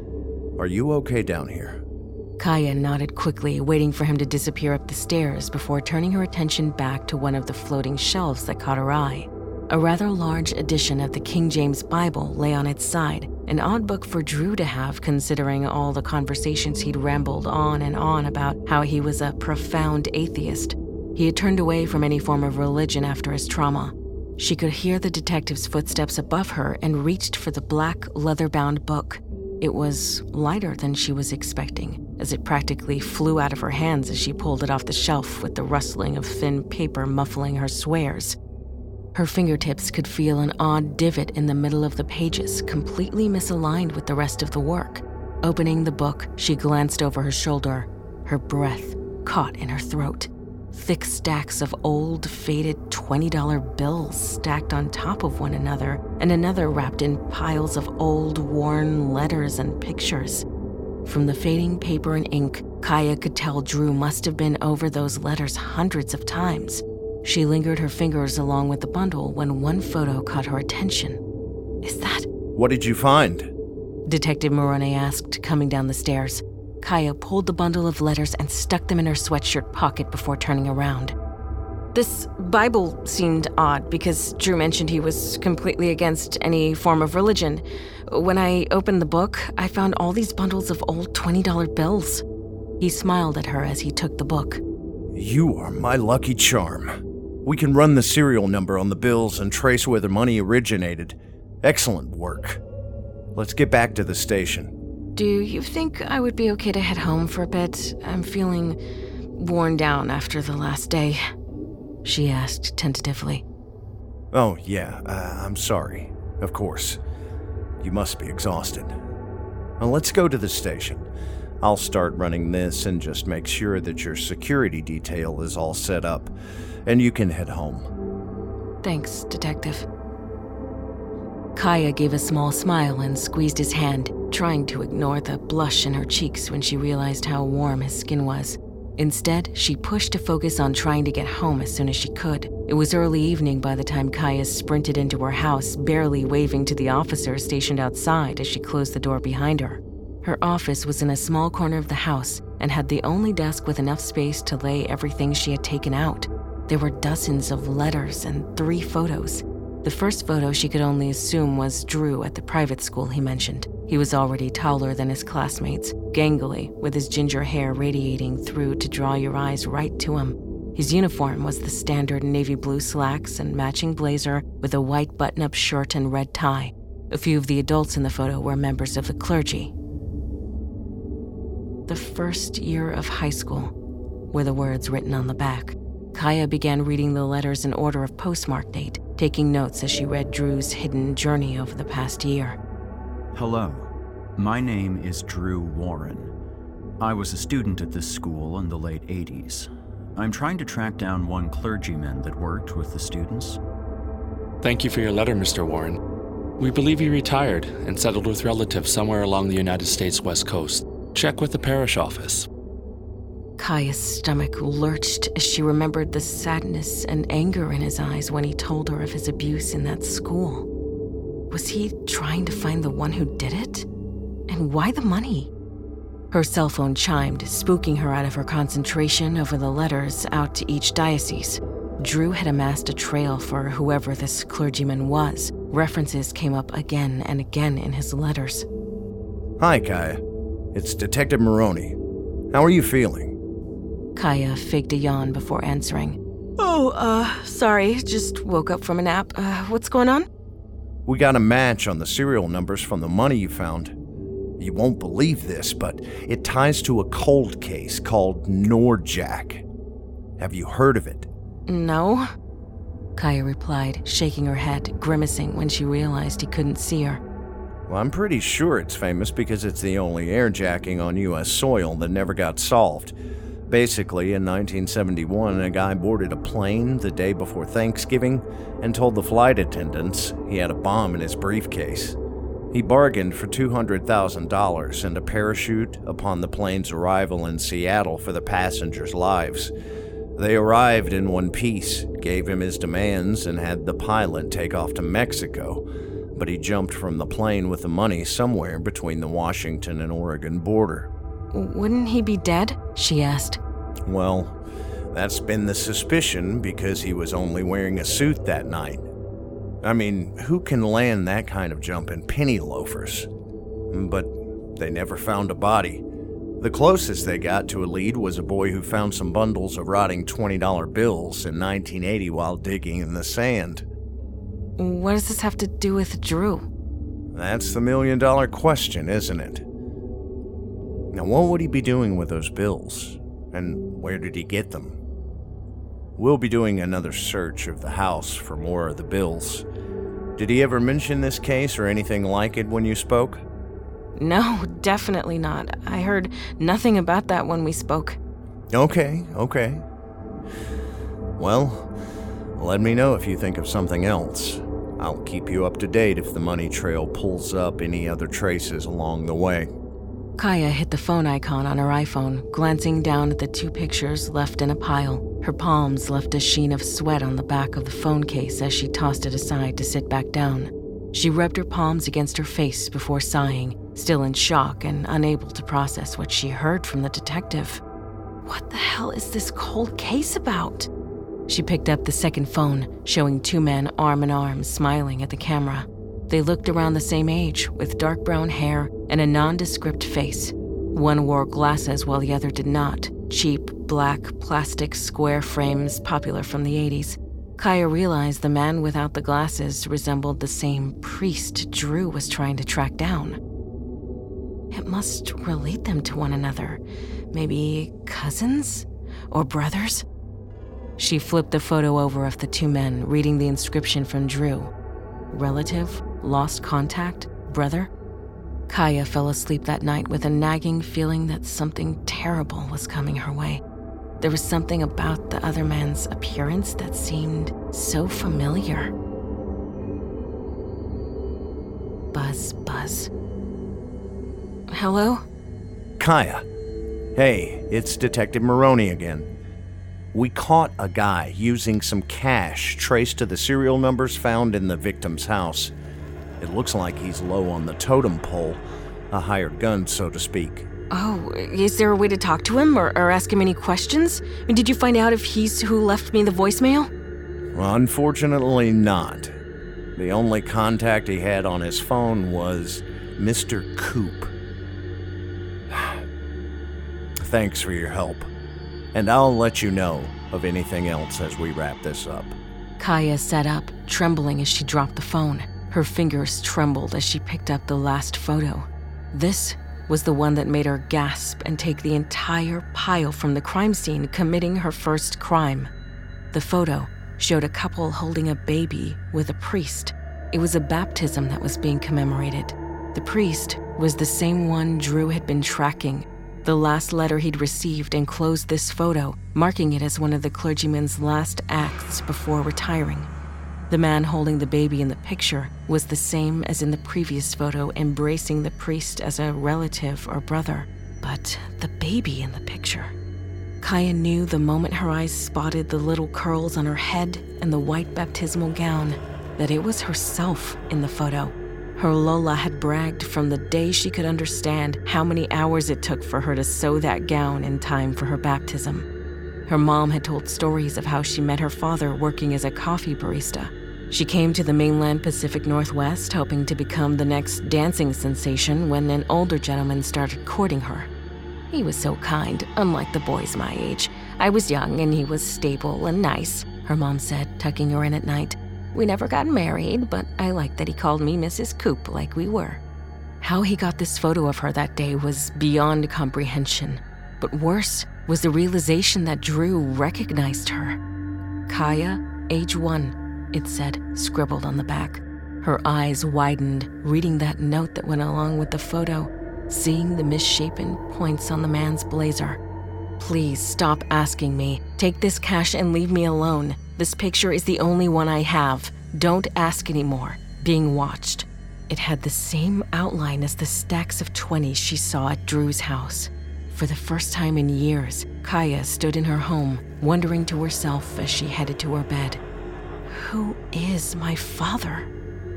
Are you okay down here? Kaya nodded quickly, waiting for him to disappear up the stairs before turning her attention back to one of the floating shelves that caught her eye. A rather large edition of the King James Bible lay on its side, an odd book for Drew to have considering all the conversations he'd rambled on and on about how he was a profound atheist. He had turned away from any form of religion after his trauma. She could hear the detective's footsteps above her and reached for the black, leather-bound book. It was lighter than she was expecting, as it practically flew out of her hands as she pulled it off the shelf with the rustling of thin paper muffling her swears. Her fingertips could feel an odd divot in the middle of the pages, completely misaligned with the rest of the work. Opening the book, she glanced over her shoulder. Her breath caught in her throat. Thick stacks of old, faded twenty dollar bills stacked on top of one another, and another wrapped in piles of old, worn letters and pictures. From the fading paper and ink, Kaya could tell Drew must have been over those letters hundreds of times. She lingered her fingers along with the bundle when one photo caught her attention. Is that... What did you find? Detective Maroney asked, coming down the stairs. Kaya pulled the bundle of letters and stuck them in her sweatshirt pocket before turning around. This Bible seemed odd because Drew mentioned he was completely against any form of religion. When I opened the book, I found all these bundles of old twenty dollar bills. He smiled at her as he took the book. You are my lucky charm. We can run the serial number on the bills and trace where the money originated. Excellent work. Let's get back to the station. Do you think I would be okay to head home for a bit? I'm feeling worn down after the last day?" she asked tentatively. Oh, yeah, uh, I'm sorry. Of course. You must be exhausted. Well, let's go to the station. I'll start running this and just make sure that your security detail is all set up, and you can head home. "Thanks, Detective." Kaya gave a small smile and squeezed his hand, trying to ignore the blush in her cheeks when she realized how warm his skin was. Instead, she pushed to focus on trying to get home as soon as she could. It was early evening by the time Kaya sprinted into her house, barely waving to the officer stationed outside as she closed the door behind her. Her office was in a small corner of the house and had the only desk with enough space to lay everything she had taken out. There were dozens of letters and three photos. The first photo she could only assume was Drew at the private school he mentioned. He was already taller than his classmates, gangly, with his ginger hair radiating through to draw your eyes right to him. His uniform was the standard navy blue slacks and matching blazer with a white button-up shirt and red tie. A few of the adults in the photo were members of the clergy. "The first year of high school," were the words written on the back. Kaya began reading the letters in order of postmark date, taking notes as she read Drew's hidden journey over the past year. Hello, my name is Drew Warren. I was a student at this school in the late eighties. I'm trying to track down one clergyman that worked with the students. Thank you for your letter, Mister Warren. We believe you retired and settled with relatives somewhere along the United States West Coast. Check with the parish office. Kaya's stomach lurched as she remembered the sadness and anger in his eyes when he told her of his abuse in that school. Was he trying to find the one who did it? And why the money? Her cell phone chimed, spooking her out of her concentration over the letters out to each diocese. Drew had amassed a trail for whoever this clergyman was. References came up again and again in his letters. Hi, Kaya. It's Detective Maroney. How are you feeling? Kaya faked a yawn before answering. Oh, uh, sorry, just woke up from a nap. Uh, what's going on? We got a match on the serial numbers from the money you found. You won't believe this, but it ties to a cold case called Nordjack. Have you heard of it? No, Kaya replied, shaking her head, grimacing when she realized he couldn't see her. Well, I'm pretty sure it's famous because it's the only airjacking on U S soil that never got solved. Basically, in nineteen seventy-one, a guy boarded a plane the day before Thanksgiving and told the flight attendants he had a bomb in his briefcase. He bargained for two hundred thousand dollars and a parachute upon the plane's arrival in Seattle for the passengers' lives. They arrived in one piece, gave him his demands, and had the pilot take off to Mexico, but he jumped from the plane with the money somewhere between the Washington and Oregon border. Wouldn't he be dead? She asked. Well, that's been the suspicion because he was only wearing a suit that night. I mean, who can land that kind of jump in penny loafers? But they never found a body. The closest they got to a lead was a boy who found some bundles of rotting twenty dollar bills in nineteen eighty while digging in the sand. What does this have to do with Drew? That's the million dollar question, isn't it? Now, what would he be doing with those bills? And where did he get them? We'll be doing another search of the house for more of the bills. Did he ever mention this case or anything like it when you spoke? No, definitely not. I heard nothing about that when we spoke. Okay, okay. Well, let me know if you think of something else. I'll keep you up to date if the money trail pulls up any other traces along the way. Kaya hit the phone icon on her iPhone, glancing down at the two pictures left in a pile. Her palms left a sheen of sweat on the back of the phone case as she tossed it aside to sit back down. She rubbed her palms against her face before sighing, still in shock and unable to process what she heard from the detective. What the hell is this cold case about? She picked up the second phone, showing two men arm in arm smiling at the camera. They looked around the same age, with dark brown hair and a nondescript face. One wore glasses while the other did not, cheap, black, plastic square frames popular from the eighties. Kaya realized the man without the glasses resembled the same priest Drew was trying to track down. It must relate them to one another. Maybe cousins? or brothers? She flipped the photo over of the two men, reading the inscription from Drew. Relative, lost contact, brother? Kaya fell asleep that night with a nagging feeling that something terrible was coming her way. There was something about the other man's appearance that seemed so familiar. Buzz, buzz. Hello? Kaya. Hey, it's Detective Maroney again. We caught a guy using some cash traced to the serial numbers found in the victim's house. It looks like he's low on the totem pole, a hired gun, so to speak. Oh, is there a way to talk to him or, or ask him any questions? I mean, did you find out if he's who left me the voicemail? Well, unfortunately not. The only contact he had on his phone was Mister Coop. Thanks for your help. And I'll let you know of anything else as we wrap this up. Kaya sat up, trembling as she dropped the phone. Her fingers trembled as she picked up the last photo. This was the one that made her gasp and take the entire pile from the crime scene, committing her first crime. The photo showed a couple holding a baby with a priest. It was a baptism that was being commemorated. The priest was the same one Drew had been tracking. The last letter he'd received enclosed this photo, marking it as one of the clergyman's last acts before retiring. The man holding the baby in the picture was the same as in the previous photo, embracing the priest as a relative or brother. But the baby in the picture. Kaya knew the moment her eyes spotted the little curls on her head and the white baptismal gown that it was herself in the photo. Her Lola had bragged from the day she could understand how many hours it took for her to sew that gown in time for her baptism. Her mom had told stories of how she met her father working as a coffee barista. She came to the mainland Pacific Northwest hoping to become the next dancing sensation when an older gentleman started courting her. He was so kind, unlike the boys my age. I was young and he was stable and nice, her mom said, tucking her in at night. We never got married, but I liked that he called me Missus Coop like we were. How he got this photo of her that day was beyond comprehension. But worse was the realization that Drew recognized her. Kaya, age one, it said, scribbled on the back. Her eyes widened, reading that note that went along with the photo, seeing the misshapen points on the man's blazer. Please stop asking me. Take this cash and leave me alone. This picture is the only one I have. Don't ask anymore. Being watched. It had the same outline as the stacks of twenties she saw at Drew's house. For the first time in years, Kaya stood in her home, wondering to herself as she headed to her bed, who is my father?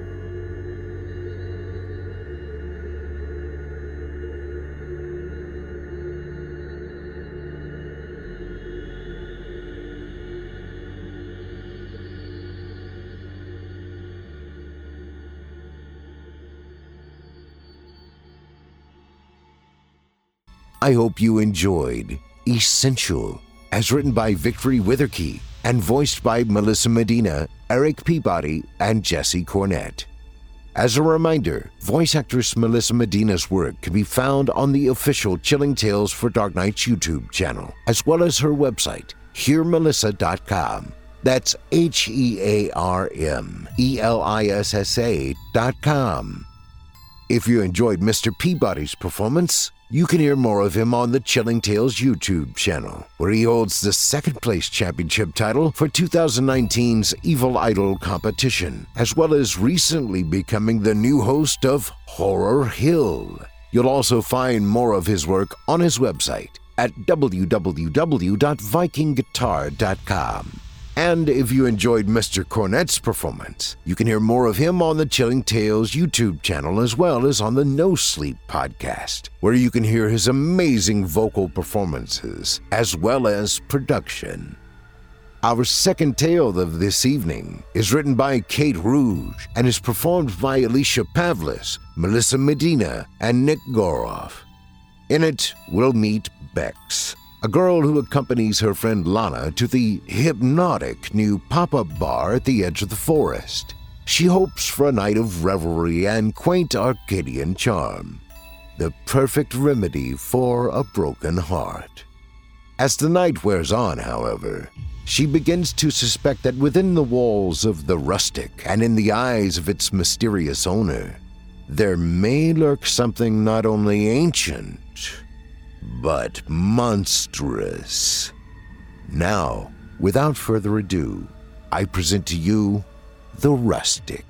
I hope you enjoyed Essential, as written by Victory Witherkey and voiced by Melissa Medina, Eric Peabody, and Jesse Cornett. As a reminder, voice actress Melissa Medina's work can be found on the official Chilling Tales for Dark Nights YouTube channel, as well as her website, hear melissa dot com. That's H E A R M E L I S S A dot com. If you enjoyed Mister Peabody's performance, you can hear more of him on the Chilling Tales YouTube channel, where he holds the second place championship title for two thousand nineteen's Evil Idol competition, as well as recently becoming the new host of Horror Hill. You'll also find more of his work on his website at w w w dot viking guitar dot com. And if you enjoyed Mister Cornett's performance, you can hear more of him on the Chilling Tales YouTube channel, as well as on the No Sleep podcast, where you can hear his amazing vocal performances, as well as production. Our second tale of this evening is written by Kate Rouge and is performed by Alicia Pavlis, Melissa Medina, and Nick Goroff. In it, we'll meet Bex, a girl who accompanies her friend Lana to the hypnotic new pop-up bar at the edge of the forest. She hopes for a night of revelry and quaint Arcadian charm, the perfect remedy for a broken heart. As the night wears on, however, she begins to suspect that within the walls of the rustic and in the eyes of its mysterious owner, there may lurk something not only ancient, but monstrous. Now, without further ado, I present to you the Rustic.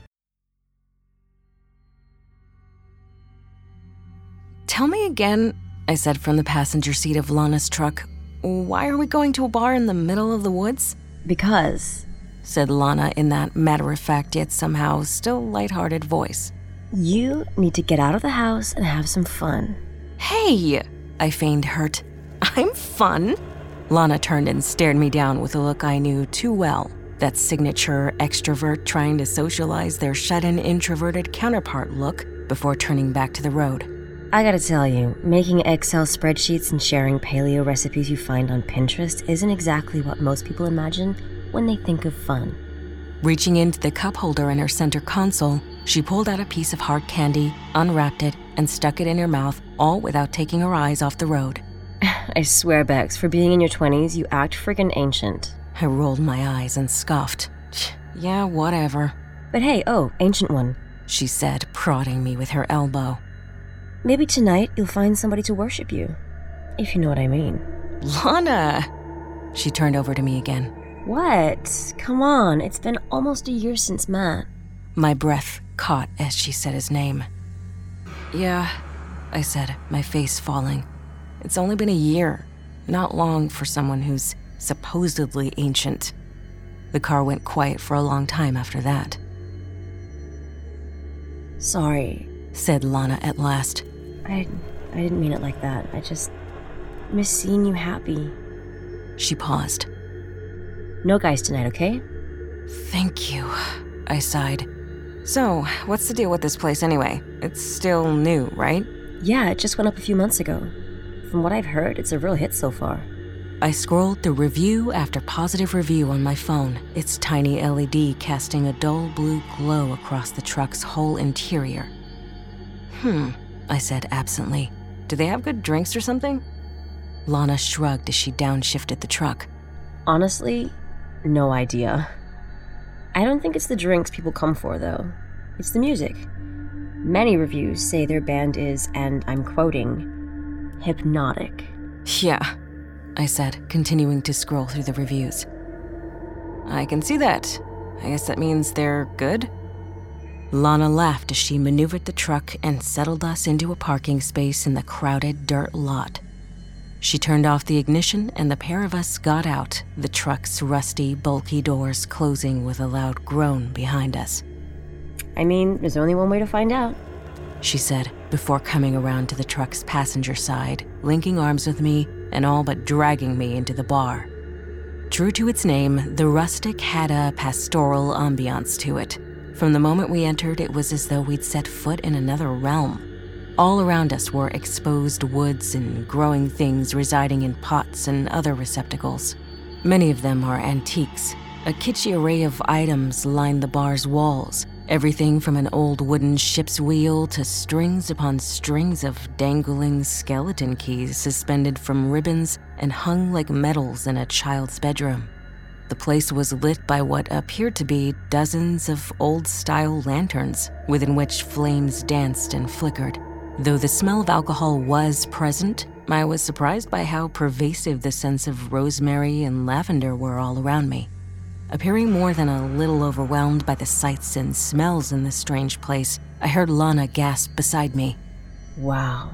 Tell me again, I said from the passenger seat of Lana's truck, why are we going to a bar in the middle of the woods? Because, said Lana in that matter-of-fact yet somehow still lighthearted voice. You need to get out of the house and have some fun. Hey, I feigned hurt. I'm fun? Lana turned and stared me down with a look I knew too well. That signature extrovert trying to socialize their shut-in introverted counterpart look before turning back to the road. I gotta tell you, making Excel spreadsheets and sharing paleo recipes you find on Pinterest isn't exactly what most people imagine when they think of fun. Reaching into the cup holder in her center console, she pulled out a piece of hard candy, unwrapped it, and stuck it in her mouth, all without taking her eyes off the road. I swear, Bex, for being in your twenties, you act friggin' ancient. I rolled my eyes and scoffed. Yeah, whatever. But hey, oh, ancient one, she said, prodding me with her elbow. Maybe tonight you'll find somebody to worship you, if you know what I mean. Lana! She turned over to me again. What? Come on, it's been almost a year since Matt. My breath caught as she said his name. Yeah, I said, my face falling. It's only been a year, not long for someone who's supposedly ancient. The car went quiet for a long time after that. Sorry, said Lana at last. I, I didn't mean it like that. I just miss seeing you happy. She paused. No guys tonight, okay? Thank you, I sighed. So, what's the deal with this place anyway? It's still new, right? Yeah, it just went up a few months ago. From what I've heard, it's a real hit so far. I scrolled through review after positive review on my phone, its tiny L E D casting a dull blue glow across the truck's whole interior. Hmm, I said absently. Do they have good drinks or something? Lana shrugged as she downshifted the truck. Honestly, no idea. I don't think it's the drinks people come for, though. It's the music. Many reviews say their band is, and I'm quoting, hypnotic. Yeah, I said, continuing to scroll through the reviews. I can see that. I guess that means they're good? Lana laughed as she maneuvered the truck and settled us into a parking space in the crowded dirt lot. She turned off the ignition and the pair of us got out, the truck's rusty, bulky doors closing with a loud groan behind us. I mean, there's only one way to find out, she said, before coming around to the truck's passenger side, linking arms with me and all but dragging me into the bar. True to its name, the Rustic had a pastoral ambiance to it. From the moment we entered, it was as though we'd set foot in another realm. All around us were exposed woods and growing things residing in pots and other receptacles. Many of them are antiques. A kitschy array of items lined the bar's walls, everything from an old wooden ship's wheel to strings upon strings of dangling skeleton keys suspended from ribbons and hung like medals in a child's bedroom. The place was lit by what appeared to be dozens of old-style lanterns within which flames danced and flickered. Though the smell of alcohol was present, I was surprised by how pervasive the sense of rosemary and lavender were all around me. Appearing more than a little overwhelmed by the sights and smells in this strange place, I heard Lana gasp beside me. Wow.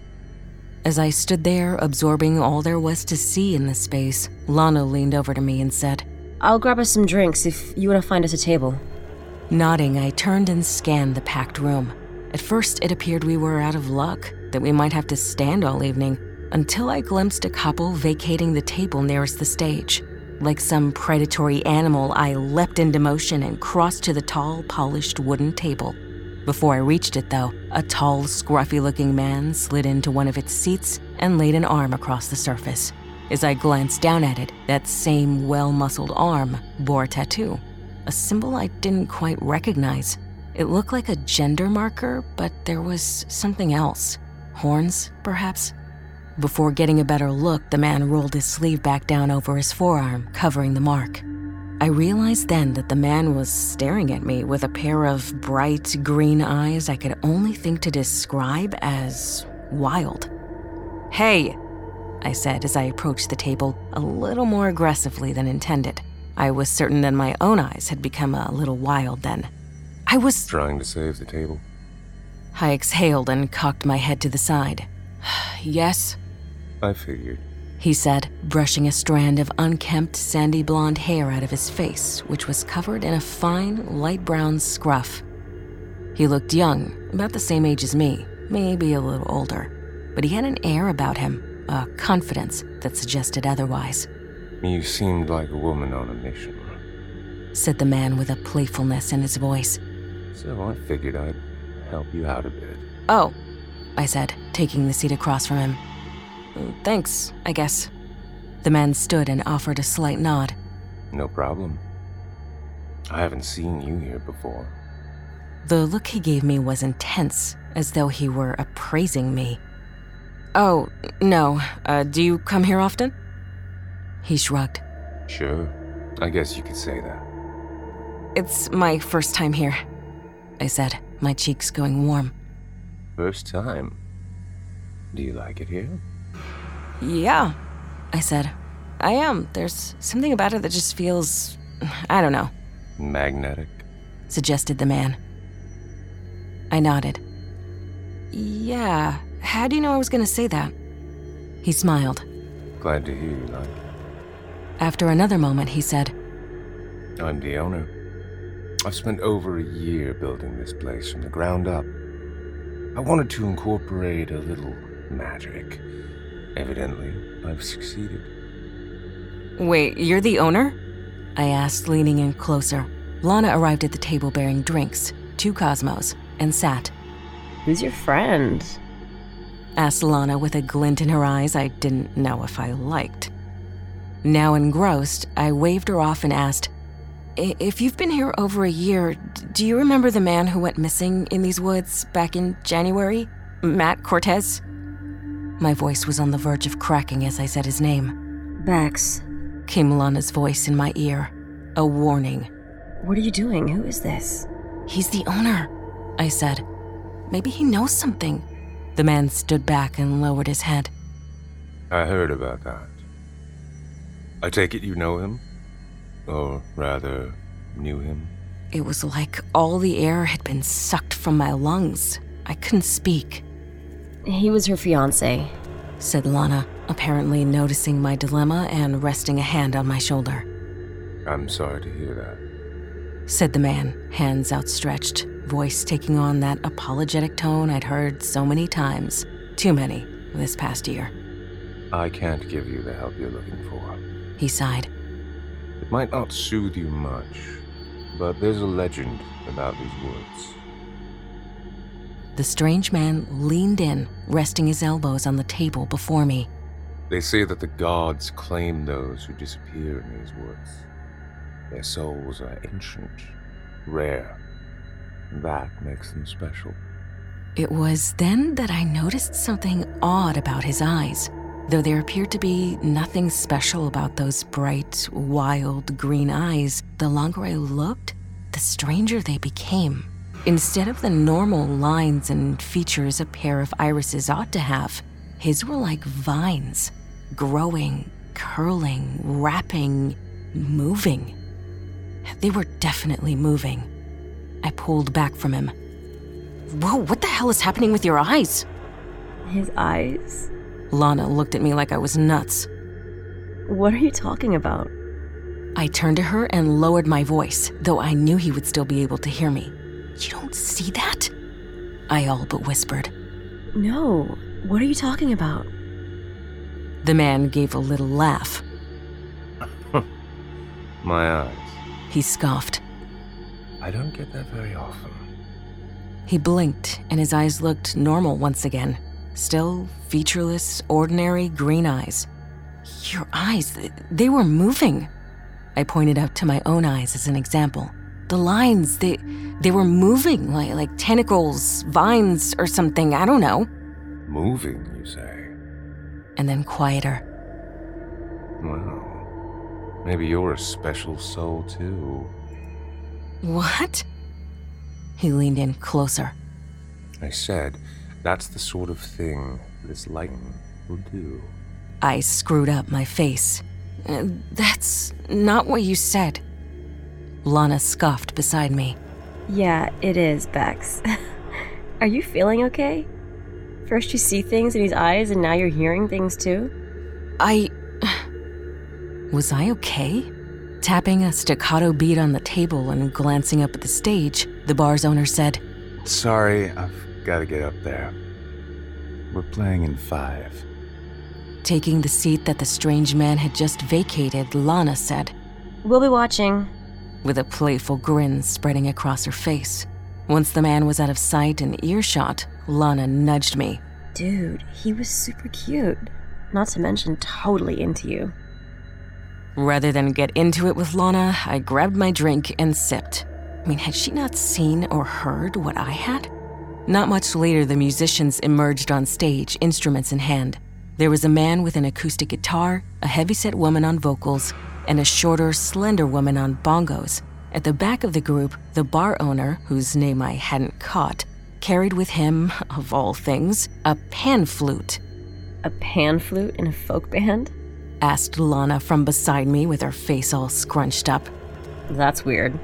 As I stood there, absorbing all there was to see in the space, Lana leaned over to me and said, I'll grab us some drinks if you want to find us a table. Nodding, I turned and scanned the packed room. At first, it appeared we were out of luck, that we might have to stand all evening, until I glimpsed a couple vacating the table nearest the stage. Like some predatory animal, I leapt into motion and crossed to the tall, polished wooden table. Before I reached it, though, a tall, scruffy-looking man slid into one of its seats and laid an arm across the surface. As I glanced down at it, that same well-muscled arm bore a tattoo, a symbol I didn't quite recognize. It looked like a gender marker, but there was something else. Horns, perhaps? Before getting a better look, the man rolled his sleeve back down over his forearm, covering the mark. I realized then that the man was staring at me with a pair of bright green eyes I could only think to describe as wild. "Hey," I said as I approached the table a little more aggressively than intended. I was certain that my own eyes had become a little wild then. I was trying to save the table. I exhaled and cocked my head to the side. "Yes?" I figured, he said, brushing a strand of unkempt sandy blonde hair out of his face, which was covered in a fine light brown scruff. He looked young, about the same age as me, maybe a little older, but he had an air about him, a confidence that suggested otherwise. You seemed like a woman on a mission, said the man with a playfulness in his voice. So I figured I'd help you out a bit. Oh, I said, taking the seat across from him. Thanks, I guess. The man stood and offered a slight nod. No problem. I haven't seen you here before. The look he gave me was intense, as though he were appraising me. Oh, no. Uh, do you come here often? He shrugged. Sure. I guess you could say that. It's my first time here, I said, my cheeks going warm. First time? Do you like it here? Yeah, I said. I am. There's something about it that just feels, I don't know. Magnetic? Suggested the man. I nodded. Yeah, how do you know I was going to say that? He smiled. Glad to hear you like it. After another moment, he said, I'm the owner. I've spent over a year building this place from the ground up. I wanted to incorporate a little magic. Evidently, I've succeeded. Wait, you're the owner? I asked, leaning in closer. Lana arrived at the table bearing drinks, two Cosmos, and sat. Who's your friend? Asked Lana with a glint in her eyes I didn't know if I liked. Now engrossed, I waved her off and asked, If you've been here over a year, do you remember the man who went missing in these woods back in January? Matt Cortez? My voice was on the verge of cracking as I said his name. Bax, came Lana's voice in my ear, a warning. What are you doing? Who is this? He's the owner, I said. Maybe he knows something. The man stood back and lowered his head. I heard about that. I take it you know him? Or rather, knew him? It was like all the air had been sucked from my lungs. I couldn't speak. He was her fiancé, said Lana, apparently noticing my dilemma and resting a hand on my shoulder. I'm sorry to hear that, said the man, hands outstretched, voice taking on that apologetic tone I'd heard so many times, too many, this past year. I can't give you the help you're looking for, he sighed. It might not soothe you much, but there's a legend about these woods. The strange man leaned in, resting his elbows on the table before me. They say that the gods claim those who disappear in these woods. Their souls are ancient, rare. That makes them special. It was then that I noticed something odd about his eyes. Though there appeared to be nothing special about those bright, wild green eyes, the longer I looked, the stranger they became. Instead of the normal lines and features a pair of irises ought to have, his were like vines, growing, curling, wrapping, moving. They were definitely moving. I pulled back from him. Whoa, what the hell is happening with your eyes? His eyes? Lana looked at me like I was nuts. What are you talking about? I turned to her and lowered my voice, though I knew he would still be able to hear me. You don't see that? I all but whispered. No, what are you talking about? The man gave a little laugh. My eyes. He scoffed. I don't get that very often. He blinked, and his eyes looked normal once again. Still featureless, ordinary green eyes. Your eyes, they were moving. I pointed out to my own eyes as an example. The lines, they they were moving like, like tentacles, vines, or something, I don't know. Moving, you say? and then quieter. Well, maybe you're a special soul too. What? He leaned in closer. I said, that's the sort of thing this lightning will do. I screwed up my face. Uh, that's not what you said. Lana scoffed beside me. Yeah, it is, Bex. Are you feeling okay? First you see things in his eyes, and now you're hearing things too? I... Was I okay? Tapping a staccato beat on the table and glancing up at the stage, the bar's owner said, Sorry, I've got to get up there. We're playing in five. Taking the seat that the strange man had just vacated, Lana said, We'll be watching. With a playful grin spreading across her face. Once the man was out of sight and earshot, Lana nudged me. Dude, he was super cute. Not to mention totally into you. Rather than get into it with Lana, I grabbed my drink and sipped. I mean, had she not seen or heard what I had? Not much later, the musicians emerged on stage, instruments in hand. There was a man with an acoustic guitar, a heavyset woman on vocals, and a shorter, slender woman on bongos. At the back of the group, the bar owner, whose name I hadn't caught, carried with him, of all things, a pan flute. A pan flute in a folk band? Asked Lana from beside me with her face all scrunched up. That's weird.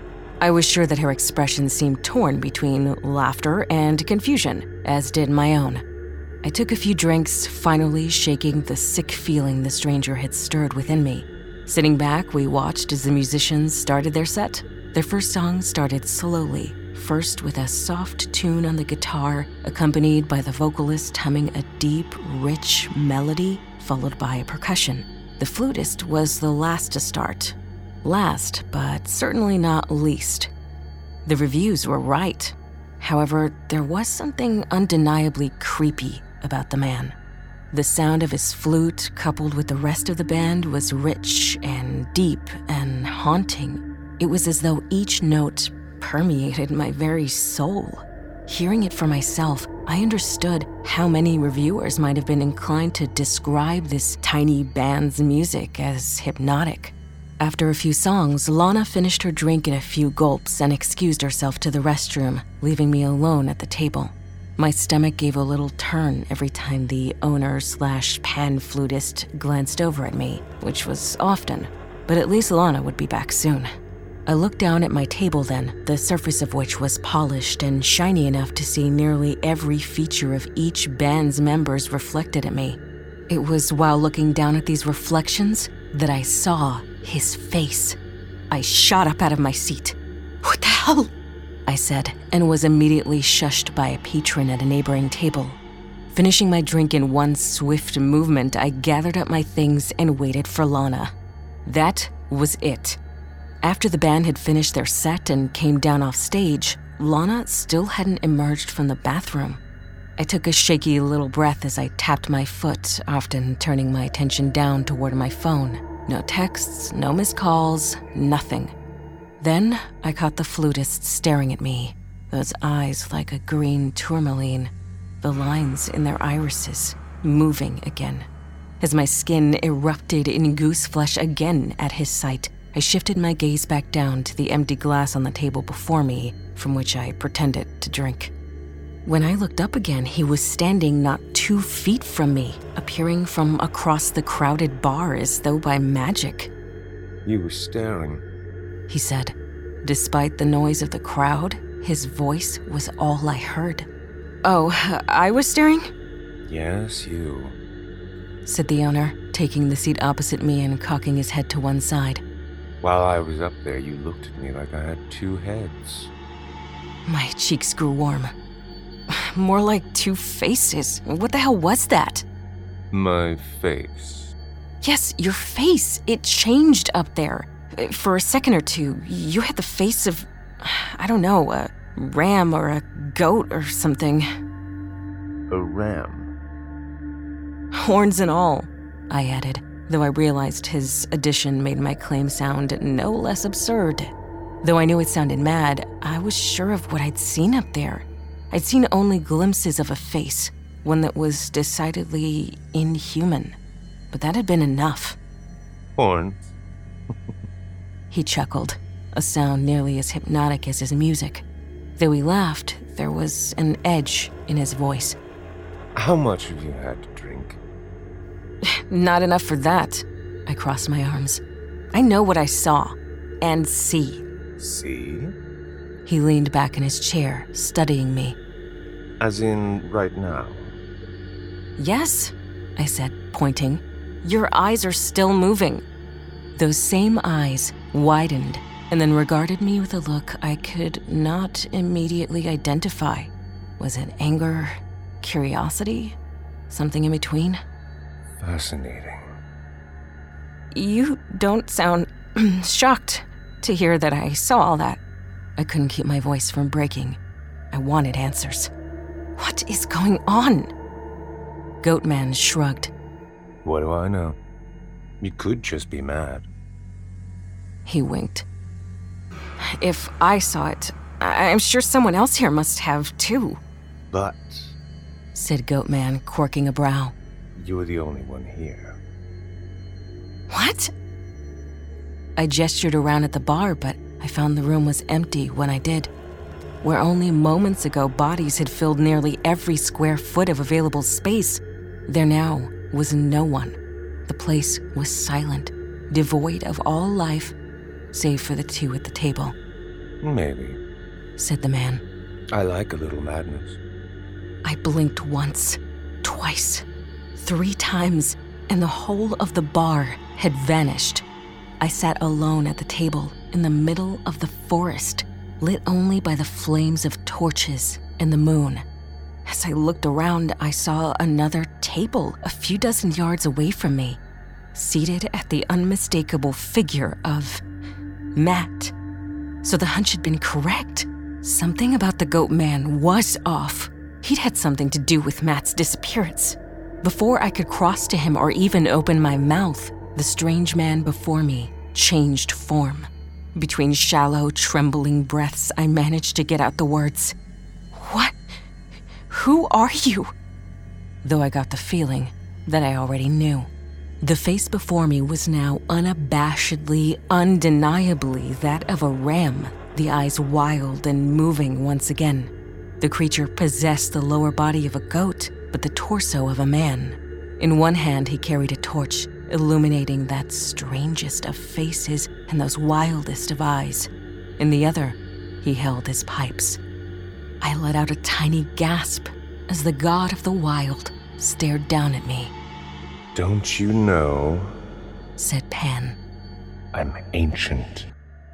I was sure that her expression seemed torn between laughter and confusion, as did my own. I took a few drinks, finally shaking the sick feeling the stranger had stirred within me. Sitting back, we watched as the musicians started their set. Their first song started slowly, first with a soft tune on the guitar, accompanied by the vocalist humming a deep, rich melody, followed by a percussion. The flutist was the last to start. Last, but certainly not least. The reviews were right. However, there was something undeniably creepy about the man. The sound of his flute, coupled with the rest of the band, was rich and deep and haunting. It was as though each note permeated my very soul. Hearing it for myself, I understood how many reviewers might have been inclined to describe this tiny band's music as hypnotic. After a few songs, Lana finished her drink in a few gulps and excused herself to the restroom, leaving me alone at the table. My stomach gave a little turn every time the owner slash pan flutist glanced over at me, which was often, but at least Lana would be back soon. I looked down at my table then, the surface of which was polished and shiny enough to see nearly every feature of each band's members reflected at me. It was while looking down at these reflections that I saw his face. I shot up out of my seat. What the hell? I said, and was immediately shushed by a patron at a neighboring table. Finishing my drink in one swift movement, I gathered up my things and waited for Lana. That was it. After the band had finished their set and came down off stage, Lana still hadn't emerged from the bathroom. I took a shaky little breath as I tapped my foot, often turning my attention down toward my phone. No texts, no missed calls, nothing. Then I caught the flutist staring at me, those eyes like a green tourmaline, the lines in their irises moving again. As my skin erupted in goose flesh again at his sight, I shifted my gaze back down to the empty glass on the table before me, from which I pretended to drink. When I looked up again, he was standing not two feet from me, appearing from across the crowded bar as though by magic. You were staring, he said. Despite the noise of the crowd, his voice was all I heard. Oh, I was staring? Yes, you, said the owner, taking the seat opposite me and cocking his head to one side. While I was up there, you looked at me like I had two heads. My cheeks grew warm. More like two faces. What the hell was that? My face. Yes, your face. It changed up there. For a second or two, you had the face of, I don't know, a ram or a goat or something. A ram? Horns and all, I added, though I realized his addition made my claim sound no less absurd. Though I knew it sounded mad, I was sure of what I'd seen up there. I'd seen only glimpses of a face, one that was decidedly inhuman. But that had been enough. Horn. He chuckled, a sound nearly as hypnotic as his music. Though he laughed, there was an edge in his voice. How much have you had to drink? Not enough for that. I crossed my arms. I know what I saw. And see. See? He leaned back in his chair, studying me. As in, right now? Yes, I said, pointing. Your eyes are still moving. Those same eyes widened and then regarded me with a look I could not immediately identify. Was it anger, curiosity, something in between? Fascinating. You don't sound shocked to hear that I saw all that. I couldn't keep my voice from breaking. I wanted answers. What is going on? Goatman shrugged. What do I know? You could just be mad. He winked. If I saw it, I'm sure someone else here must have too. But, said Goatman, quirking a brow. You're the only one here. What? I gestured around at the bar, but I found the room was empty when I did. Where only moments ago bodies had filled nearly every square foot of available space, there now was no one. The place was silent, devoid of all life, save for the two at the table. Maybe, said the man. I like a little madness. I blinked once, twice, three times, and the whole of the bar had vanished. I sat alone at the table in the middle of the forest, lit only by the flames of torches and the moon. As I looked around, I saw another table a few dozen yards away from me, seated at the unmistakable figure of Matt. So the hunch had been correct. Something about the goat man was off. He'd had something to do with Matt's disappearance. Before I could cross to him or even open my mouth, the strange man before me changed form. Between shallow, trembling breaths, I managed to get out the words, "What? Who are you?" Though I got the feeling that I already knew. The face before me was now unabashedly, undeniably that of a ram, the eyes wild and moving once again. The creature possessed the lower body of a goat, but the torso of a man. In one hand, he carried a torch, illuminating that strangest of faces and those wildest of eyes. In the other, he held his pipes. I let out a tiny gasp as the god of the wild stared down at me. Don't you know, said Pan, I'm ancient.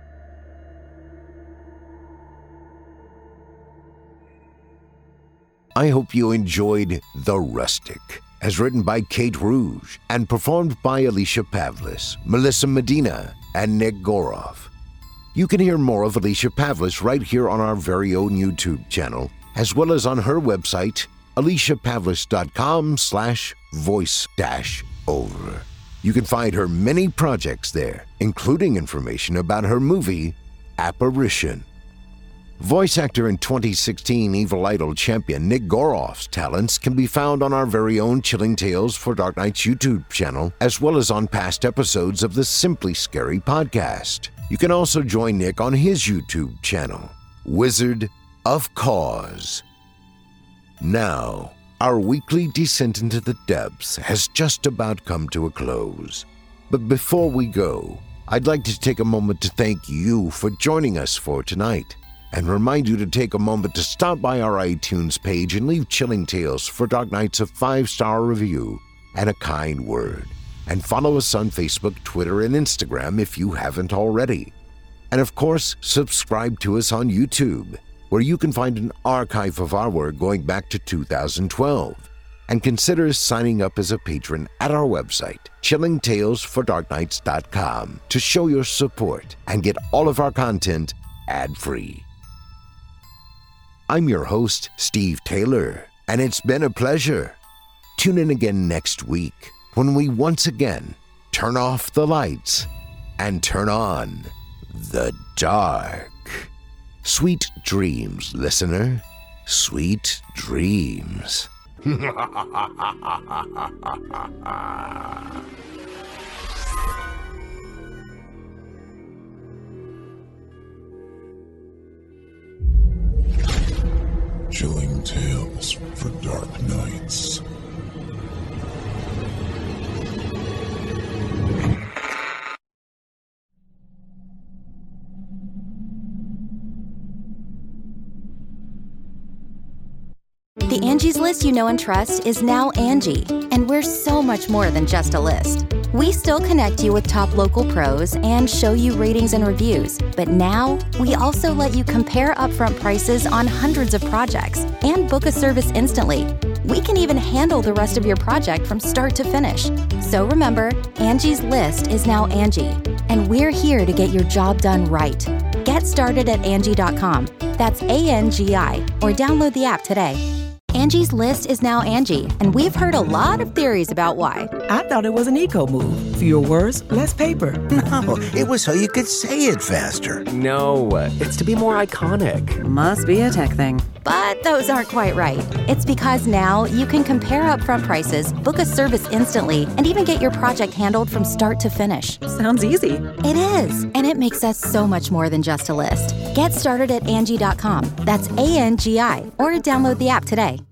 I hope you enjoyed The Rustic, as written by Kate Rouge and performed by Alicia Pavlis, Melissa Medina, and Nick Goroff. You can hear more of Alicia Pavlis right here on our very own YouTube channel, as well as on her website, aliciapavlis.com slash voice dash over. You can find her many projects there, including information about her movie, Apparition. Voice actor and twenty sixteen Evil Idol champion Nick Goroff's talents can be found on our very own Chilling Tales for Dark Nights YouTube channel, as well as on past episodes of the Simply Scary podcast. You can also join Nick on his YouTube channel, Wizard of Cause. Now, our weekly descent into the depths has just about come to a close. But before we go, I'd like to take a moment to thank you for joining us for tonight, and remind you to take a moment to stop by our iTunes page and leave Chilling Tales for Dark Nights a five-star review and a kind word. And follow us on Facebook, Twitter, and Instagram if you haven't already. And of course, subscribe to us on YouTube, where you can find an archive of our work going back to two thousand twelve. And consider signing up as a patron at our website, chilling tales for dark nights dot com, to show your support and get all of our content ad-free. I'm your host, Steve Taylor, and it's been a pleasure. Tune in again next week when we once again turn off the lights and turn on the dark. Sweet dreams, listener. Sweet dreams. Chilling tales for dark nights. The Angie's List you know and trust is now Angie, and we're so much more than just a list. We still connect you with top local pros and show you ratings and reviews, but now we also let you compare upfront prices on hundreds of projects and book a service instantly. We can even handle the rest of your project from start to finish. So remember, Angie's List is now Angie, and we're here to get your job done right. Get started at Angie dot com. That's A N G I, or download the app today. Angie's List is now Angie, and we've heard a lot of theories about why. I thought it was an eco move. Fewer words, less paper. No, it was so you could say it faster. No, it's to be more iconic. Must be a tech thing. But those aren't quite right. It's because now you can compare upfront prices, book a service instantly, and even get your project handled from start to finish. Sounds easy. It is, and it makes us so much more than just a list. Get started at Angie dot com. That's A N G I, or download the app today.